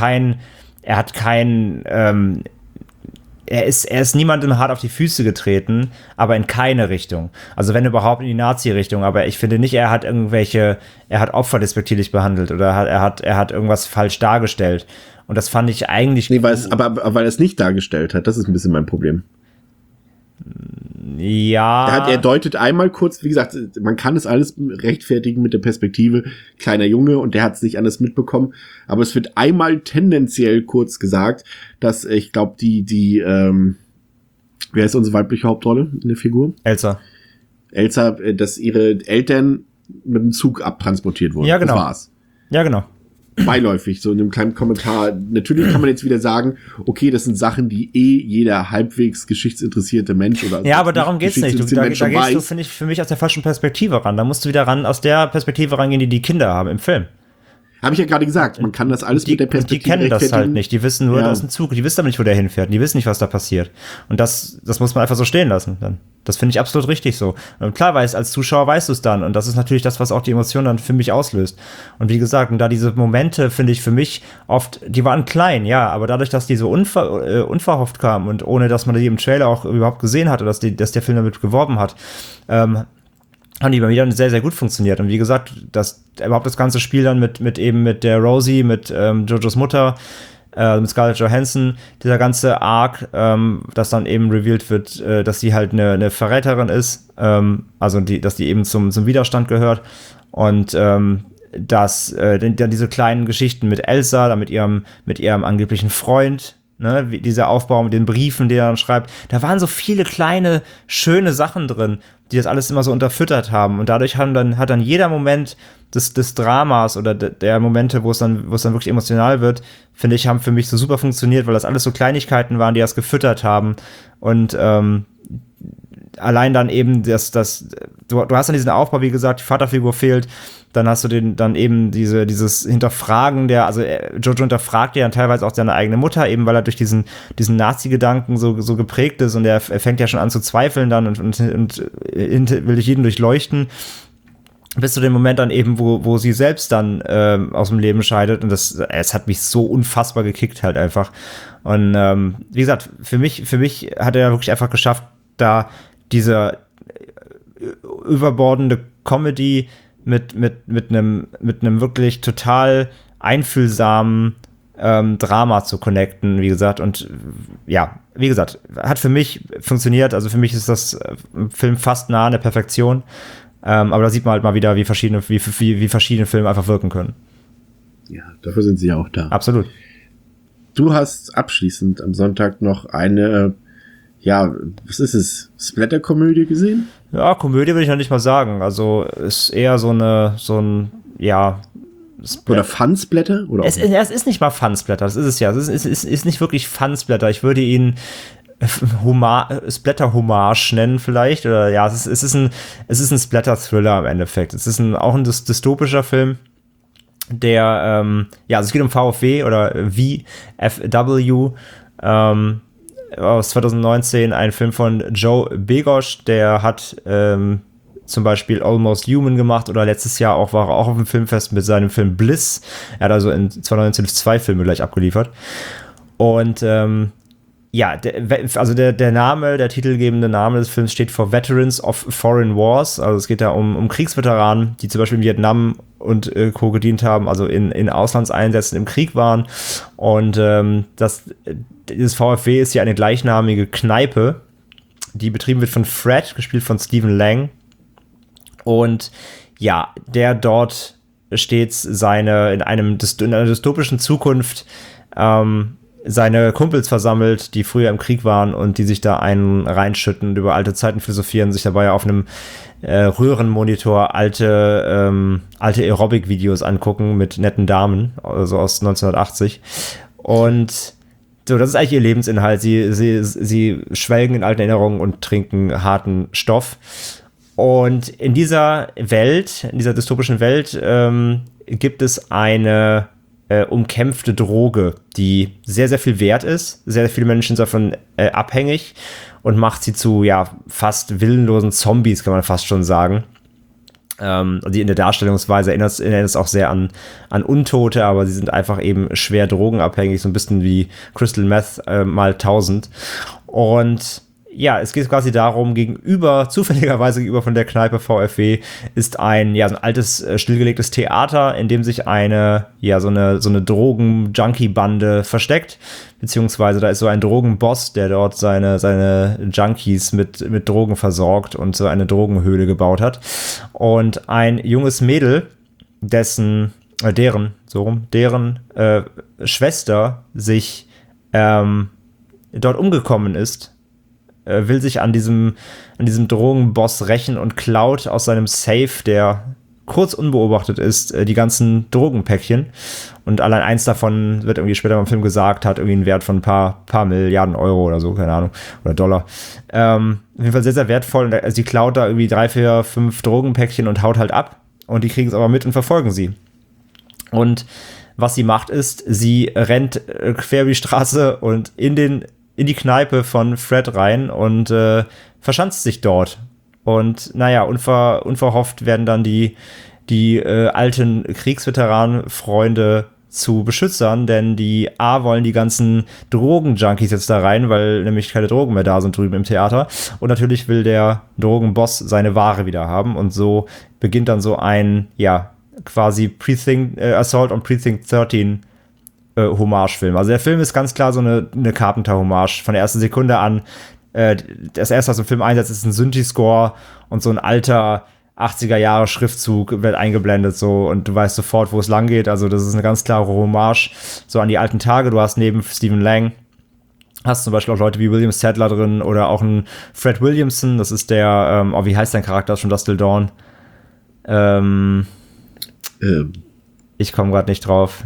ist niemandem hart auf die Füße getreten, aber in keine Richtung. Also wenn überhaupt in die Nazi-Richtung, aber ich finde nicht, er hat Opfer despektierlich behandelt oder er hat irgendwas falsch dargestellt. Und das fand ich eigentlich weil er es nicht dargestellt hat, das ist ein bisschen mein Problem. Ja. Er deutet einmal kurz, wie gesagt, man kann es alles rechtfertigen mit der Perspektive kleiner Junge, und der hat es nicht anders mitbekommen, aber es wird einmal tendenziell kurz gesagt, dass ich glaube, wer ist unsere weibliche Hauptrolle in der Figur? Elsa, dass ihre Eltern mit dem Zug abtransportiert wurden. Ja, genau. Das war's. Ja, genau. Beiläufig, so in einem kleinen Kommentar. Natürlich kann man jetzt wieder sagen, okay, das sind Sachen, die jeder halbwegs geschichtsinteressierte Mensch oder ja, aber darum geht's nicht. Da gehst du, finde ich, für mich aus der falschen Perspektive ran. Da musst du wieder aus der Perspektive rangehen, die Kinder haben im Film. Habe ich ja gerade gesagt, man kann das alles mit der Perspektive die kennen das halt nicht, die wissen nur, da ist ein Zug, die wissen aber nicht, wo der hinfährt, die wissen nicht, was da passiert. Und das muss man einfach so stehen lassen dann. Das finde ich absolut richtig so. Und klar, als Zuschauer weißt du es dann, und das ist natürlich das, was auch die Emotionen dann für mich auslöst. Und wie gesagt, und da diese Momente, finde ich, für mich oft, die waren klein, ja, aber dadurch, dass die so unverhofft kamen und ohne, dass man die im Trailer auch überhaupt gesehen hat, oder dass der Film damit geworben hat, haben die bei mir dann sehr, sehr gut funktioniert. Und wie gesagt, überhaupt das ganze Spiel dann mit der Rosie, mit Jojos Mutter, mit Scarlett Johansson, dieser ganze Arc, dass dann eben revealed wird, dass sie halt eine Verräterin ist, also dass die eben zum Widerstand gehört, und dass dann diese kleinen Geschichten mit Elsa, dann mit ihrem angeblichen Freund, ne, wie dieser Aufbau mit den Briefen, die er dann schreibt, da waren so viele kleine, schöne Sachen drin, die das alles immer so unterfüttert haben. Und dadurch hat dann jeder Moment des Dramas oder der Momente, wo es dann wirklich emotional wird, finde ich, haben für mich so super funktioniert, weil das alles so Kleinigkeiten waren, die das gefüttert haben. Und allein dann eben du hast dann diesen Aufbau, wie gesagt, die Vaterfigur fehlt, dann hast du dieses Hinterfragen Jojo hinterfragt ja dann teilweise auch seine eigene Mutter, eben weil er durch diesen Nazi-Gedanken so geprägt ist und er fängt ja schon an zu zweifeln dann und will durch jeden durchleuchten, bis zu dem Moment dann eben, wo sie selbst dann aus dem Leben scheidet, und es hat mich so unfassbar gekickt halt einfach. Und wie gesagt, für mich hat er wirklich einfach geschafft, da diese überbordende Comedy mit einem wirklich total einfühlsamen Drama zu connecten, wie gesagt. Und ja, wie gesagt, hat für mich funktioniert. Also für mich ist das Film fast nah an der Perfektion. Aber da sieht man halt mal wieder, wie verschiedene Filme einfach wirken können. Ja, dafür sind sie ja auch da. Absolut. Du hast abschließend am Sonntag noch eine, was ist es, Splatter-Komödie gesehen? Ja, Komödie würde ich noch nicht mal sagen. Also ist eher so ein oder Fun-Splatter? Es ist nicht mal Fun-Splatter, das ist es ja. Es ist nicht wirklich Fun-Splatter. Ich würde ihn Splatter-Hommage nennen vielleicht. Oder ja, es ist ein Splatter-Thriller im Endeffekt. Es ist auch ein dystopischer Film, der, also es geht um VFW oder VFW, aus 2019, ein Film von Joe Begosh, der hat zum Beispiel Almost Human gemacht, oder letztes Jahr war er auch auf dem Filmfest mit seinem Film Bliss. Er hat also in 2019 2 Filme gleich abgeliefert. Und der titelgebende Name des Films steht für Veterans of Foreign Wars. Also es geht da um Kriegsveteranen, die zum Beispiel in Vietnam und Co. gedient haben, also in Auslandseinsätzen im Krieg waren. Und dieses VfW ist ja eine gleichnamige Kneipe, die betrieben wird von Fred, gespielt von Stephen Lang. Und ja, der dort stets in einer dystopischen Zukunft seine Kumpels versammelt, die früher im Krieg waren und die sich da einen reinschütten, über alte Zeiten philosophieren, sich dabei auf einem Röhrenmonitor alte Aerobic-Videos angucken mit netten Damen, also aus 1980. Und so, das ist eigentlich ihr Lebensinhalt. Sie schwelgen in alten Erinnerungen und trinken harten Stoff. Und in dieser dystopischen Welt, gibt es eine umkämpfte Droge, die sehr, sehr viel wert ist. Sehr, sehr viele Menschen sind davon abhängig und macht sie zu, fast willenlosen Zombies, kann man fast schon sagen. Die in der Darstellungsweise erinnert es auch sehr an Untote, aber sie sind einfach eben schwer drogenabhängig, so ein bisschen wie Crystal Meth mal 1000. Und ja, es geht quasi darum, zufälligerweise gegenüber von der Kneipe VfW ist so ein altes, stillgelegtes Theater, in dem sich so eine Drogen-Junkie-Bande versteckt, beziehungsweise da ist so ein Drogenboss, der dort seine Junkies mit Drogen versorgt und so eine Drogenhöhle gebaut hat. Und ein junges Mädel, deren Schwester sich dort umgekommen ist, will sich an diesem Drogenboss rächen und klaut aus seinem Safe, der kurz unbeobachtet ist, die ganzen Drogenpäckchen. Und allein eins davon, wird irgendwie später im Film gesagt, hat irgendwie einen Wert von ein paar Milliarden Euro oder so, keine Ahnung, oder Dollar. Auf jeden Fall sehr, sehr wertvoll. Und sie klaut da irgendwie 3, 4, 5 Drogenpäckchen und haut halt ab. Und die kriegen es aber mit und verfolgen sie. Und was sie macht ist, sie rennt quer über die Straße und in die Kneipe von Fred rein und verschanzt sich dort. Und naja, unverhofft werden dann die alten Kriegsveteranenfreunde zu Beschützern, denn die wollen die ganzen Drogenjunkies jetzt da rein, weil nämlich keine Drogen mehr da sind drüben im Theater. Und natürlich will der Drogenboss seine Ware wieder haben. Und so beginnt dann so ein, quasi Assault on Precinct 13 Hommagefilm. Also der Film ist ganz klar so eine Carpenter-Hommage von der ersten Sekunde an. Das erste, was im Film einsetzt, ist ein Synthi-Score und so ein alter 80er-Jahre-Schriftzug wird eingeblendet so und du weißt sofort, wo es lang geht. Also das ist eine ganz klare Hommage so an die alten Tage. Du hast neben Stephen Lang Hast zum Beispiel auch Leute wie William Sadler drin oder auch ein Fred Williamson, das ist der, wie heißt sein Charakter von Dust Till Dawn? Ich komme gerade nicht drauf.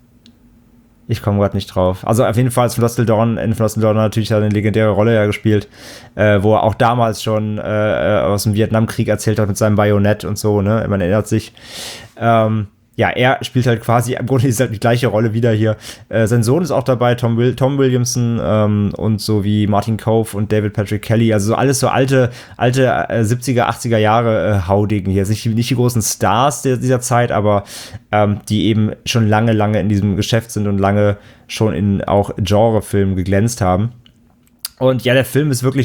Also auf jeden Fall ist von Dust Till Dawn natürlich eine legendäre Rolle ja gespielt, wo er auch damals schon aus dem Vietnamkrieg erzählt hat mit seinem Bajonett und so, ne? Man erinnert sich. Ja, er spielt halt quasi, im Grunde ist halt die gleiche Rolle wieder hier. Sein Sohn ist auch dabei, Tom Williamson und so wie Martin Cove und David Patrick Kelly, also so alles so alte 70er, 80er Jahre Haudegen hier. Nicht die großen Stars dieser Zeit, aber die eben schon lange in diesem Geschäft sind und lange schon in auch Genrefilmen geglänzt haben. Und ja, der Film ist wirklich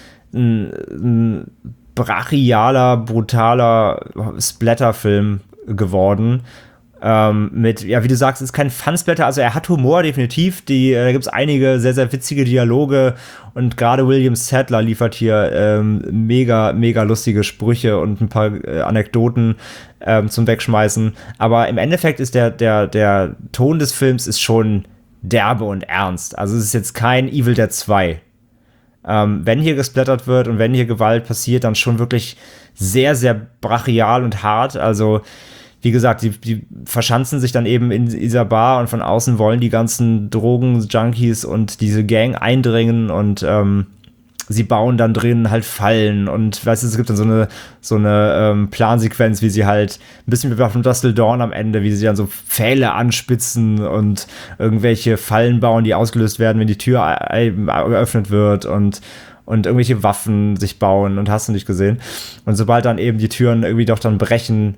ein brachialer, brutaler Splatter-Film geworden. Mit, ja, wie du sagst, ist kein Fun-Splatter, also er hat Humor, definitiv. Da gibt es einige sehr, sehr witzige Dialoge und gerade William Sadler liefert hier mega lustige Sprüche und ein paar Anekdoten zum Wegschmeißen. Aber im Endeffekt ist der Ton des Films ist schon derbe und ernst. Also es ist jetzt kein Evil Dead 2. Wenn hier gesplattert wird und wenn hier Gewalt passiert, dann schon wirklich sehr, sehr brachial und hart. Also wie gesagt, die verschanzen sich dann eben in dieser Bar und von außen wollen die ganzen Drogen-Junkies und diese Gang eindringen und sie bauen dann drin halt Fallen und weißt du, es gibt dann so eine Plansequenz, wie sie halt ein bisschen wie von Dust Till Dawn am Ende, wie sie dann so Pfähle anspitzen und irgendwelche Fallen bauen, die ausgelöst werden, wenn die Tür geöffnet wird und irgendwelche Waffen sich bauen und hast du nicht gesehen. Und sobald dann eben die Türen irgendwie doch dann brechen,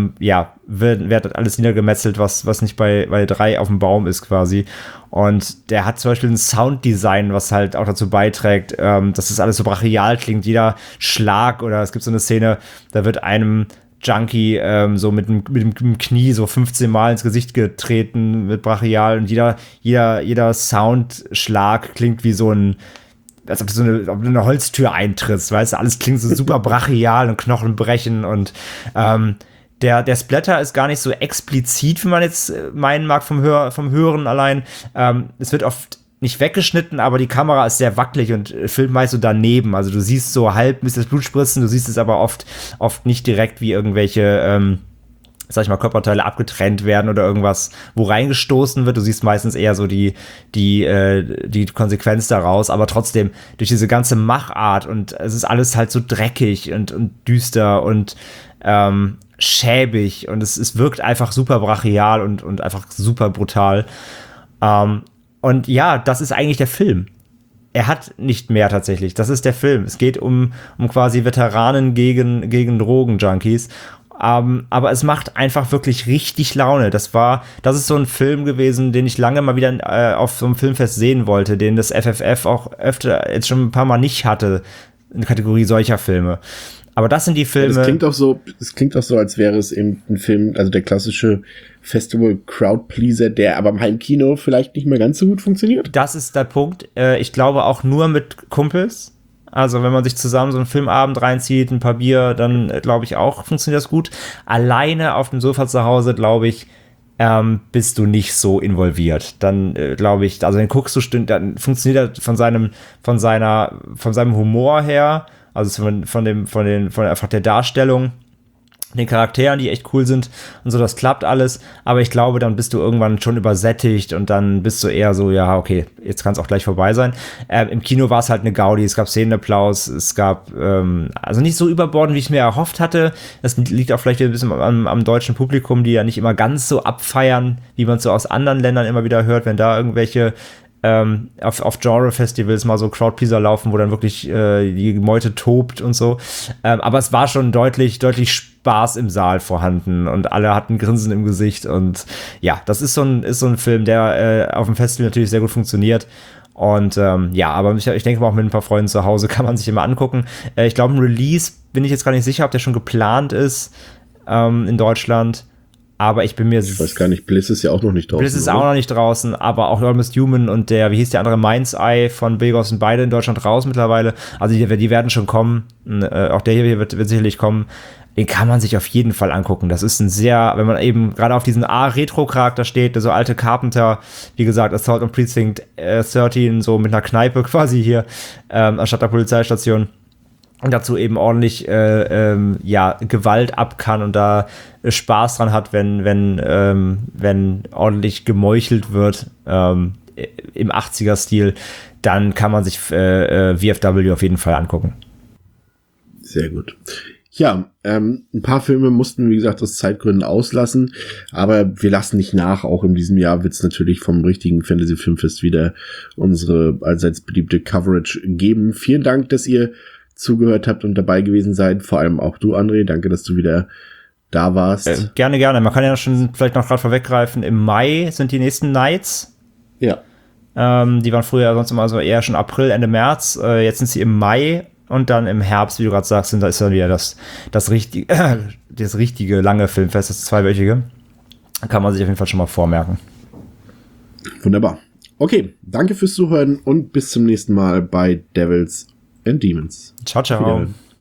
wird alles niedergemetzelt, was nicht bei 3 auf dem Baum ist quasi. Und der hat zum Beispiel ein Sounddesign, was halt auch dazu beiträgt, dass das alles so brachial klingt. Jeder Schlag oder es gibt so eine Szene, da wird einem Junkie so mit dem Knie so 15 Mal ins Gesicht getreten mit brachial und jeder Soundschlag klingt wie so ein, als ob du eine Holztür eintrittst, weißt du, alles klingt so super brachial und Knochen brechen und der Splatter ist gar nicht so explizit, wie man jetzt meinen mag vom Hören allein. Es wird oft nicht weggeschnitten, aber die Kamera ist sehr wackelig und filmt meist so daneben. Also du siehst so halb bis das Blut spritzen, du siehst es aber oft nicht direkt, wie irgendwelche sag ich mal, Körperteile abgetrennt werden oder irgendwas, wo reingestoßen wird. Du siehst meistens eher so die Konsequenz daraus, aber trotzdem durch diese ganze Machart und es ist alles halt so dreckig und düster und schäbig und es wirkt einfach super brachial und einfach super brutal. Und ja, das ist eigentlich der Film. Er hat nicht mehr tatsächlich. Das ist der Film. Es geht um quasi Veteranen gegen Drogenjunkies. Aber es macht einfach wirklich richtig Laune. Das ist so ein Film gewesen, den ich lange mal wieder auf so einem Filmfest sehen wollte, den das FFF auch öfter jetzt schon ein paar Mal nicht hatte, in der Kategorie solcher Filme. Aber das sind die Filme. Das klingt auch so, als wäre es eben ein Film, also der klassische Festival-Crowd-Pleaser, der aber im Heimkino vielleicht nicht mehr ganz so gut funktioniert. Das ist der Punkt. Ich glaube auch nur mit Kumpels. Also wenn man sich zusammen so einen Filmabend reinzieht, ein paar Bier, dann glaube ich auch, funktioniert das gut. Alleine auf dem Sofa zu Hause, glaube ich, bist du nicht so involviert. Dann glaube ich, also dann guckst du, dann funktioniert das von seinem Humor her, also von einfach der Darstellung, den Charakteren, die echt cool sind und so, das klappt alles, aber ich glaube, dann bist du irgendwann schon übersättigt und dann bist du eher so, ja, okay, jetzt kann es auch gleich vorbei sein. Im Kino war es halt eine Gaudi, es gab Szenenapplaus, es gab, also nicht so überbordend, wie ich es mir erhofft hatte. Das liegt auch vielleicht ein bisschen am deutschen Publikum, die ja nicht immer ganz so abfeiern, wie man es so aus anderen Ländern immer wieder hört, wenn da irgendwelche auf Genre-Festivals mal so Crowdpleaser laufen, wo dann wirklich die Meute tobt und so. Aber es war schon deutlich Spaß im Saal vorhanden und alle hatten Grinsen im Gesicht und ja, das ist so ein Film, der auf dem Festival natürlich sehr gut funktioniert. Und aber ich denke mal auch mit ein paar Freunden zu Hause kann man sich immer angucken. Ich glaube, ein Release bin ich jetzt gar nicht sicher, ob der schon geplant ist in Deutschland. Aber ich bin mir... Ich weiß gar nicht, Bliss ist ja auch noch nicht draußen. Bliss ist auch noch nicht draußen, aber auch Almost Human und wie hieß der andere, Mind's Eye von Begos sind beide in Deutschland raus mittlerweile. Also die werden schon kommen. Auch der hier wird sicherlich kommen. den kann man sich auf jeden Fall angucken. Das ist ein sehr, wenn man eben gerade auf diesen Retro-Charakter steht, so alte Carpenter, wie gesagt, Assault on Precinct 13, so mit einer Kneipe quasi hier, anstatt der Polizeistation. Und dazu eben ordentlich Gewalt ab kann und da Spaß dran hat, wenn ordentlich gemeuchelt wird im 80er-Stil, dann kann man sich VFW auf jeden Fall angucken. Sehr gut. Ja, ein paar Filme mussten wir, wie gesagt, aus Zeitgründen auslassen, aber wir lassen nicht nach. Auch in diesem Jahr wird es natürlich vom richtigen Fantasy-Filmfest wieder unsere allseits beliebte Coverage geben. Vielen Dank, dass ihr zugehört habt und dabei gewesen seid. Vor allem auch du, André. Danke, dass du wieder da warst. Gerne. Man kann ja schon vielleicht noch gerade vorweggreifen. Im Mai sind die nächsten Nights. Ja. Die waren früher sonst immer so eher schon April, Ende März. Jetzt sind sie im Mai und dann im Herbst, wie du gerade sagst, da ist dann wieder das richtige lange Filmfest, das zweiwöchige. Kann man sich auf jeden Fall schon mal vormerken. Wunderbar. Okay, danke fürs Zuhören und bis zum nächsten Mal bei Devils and Demons. Ciao, ciao.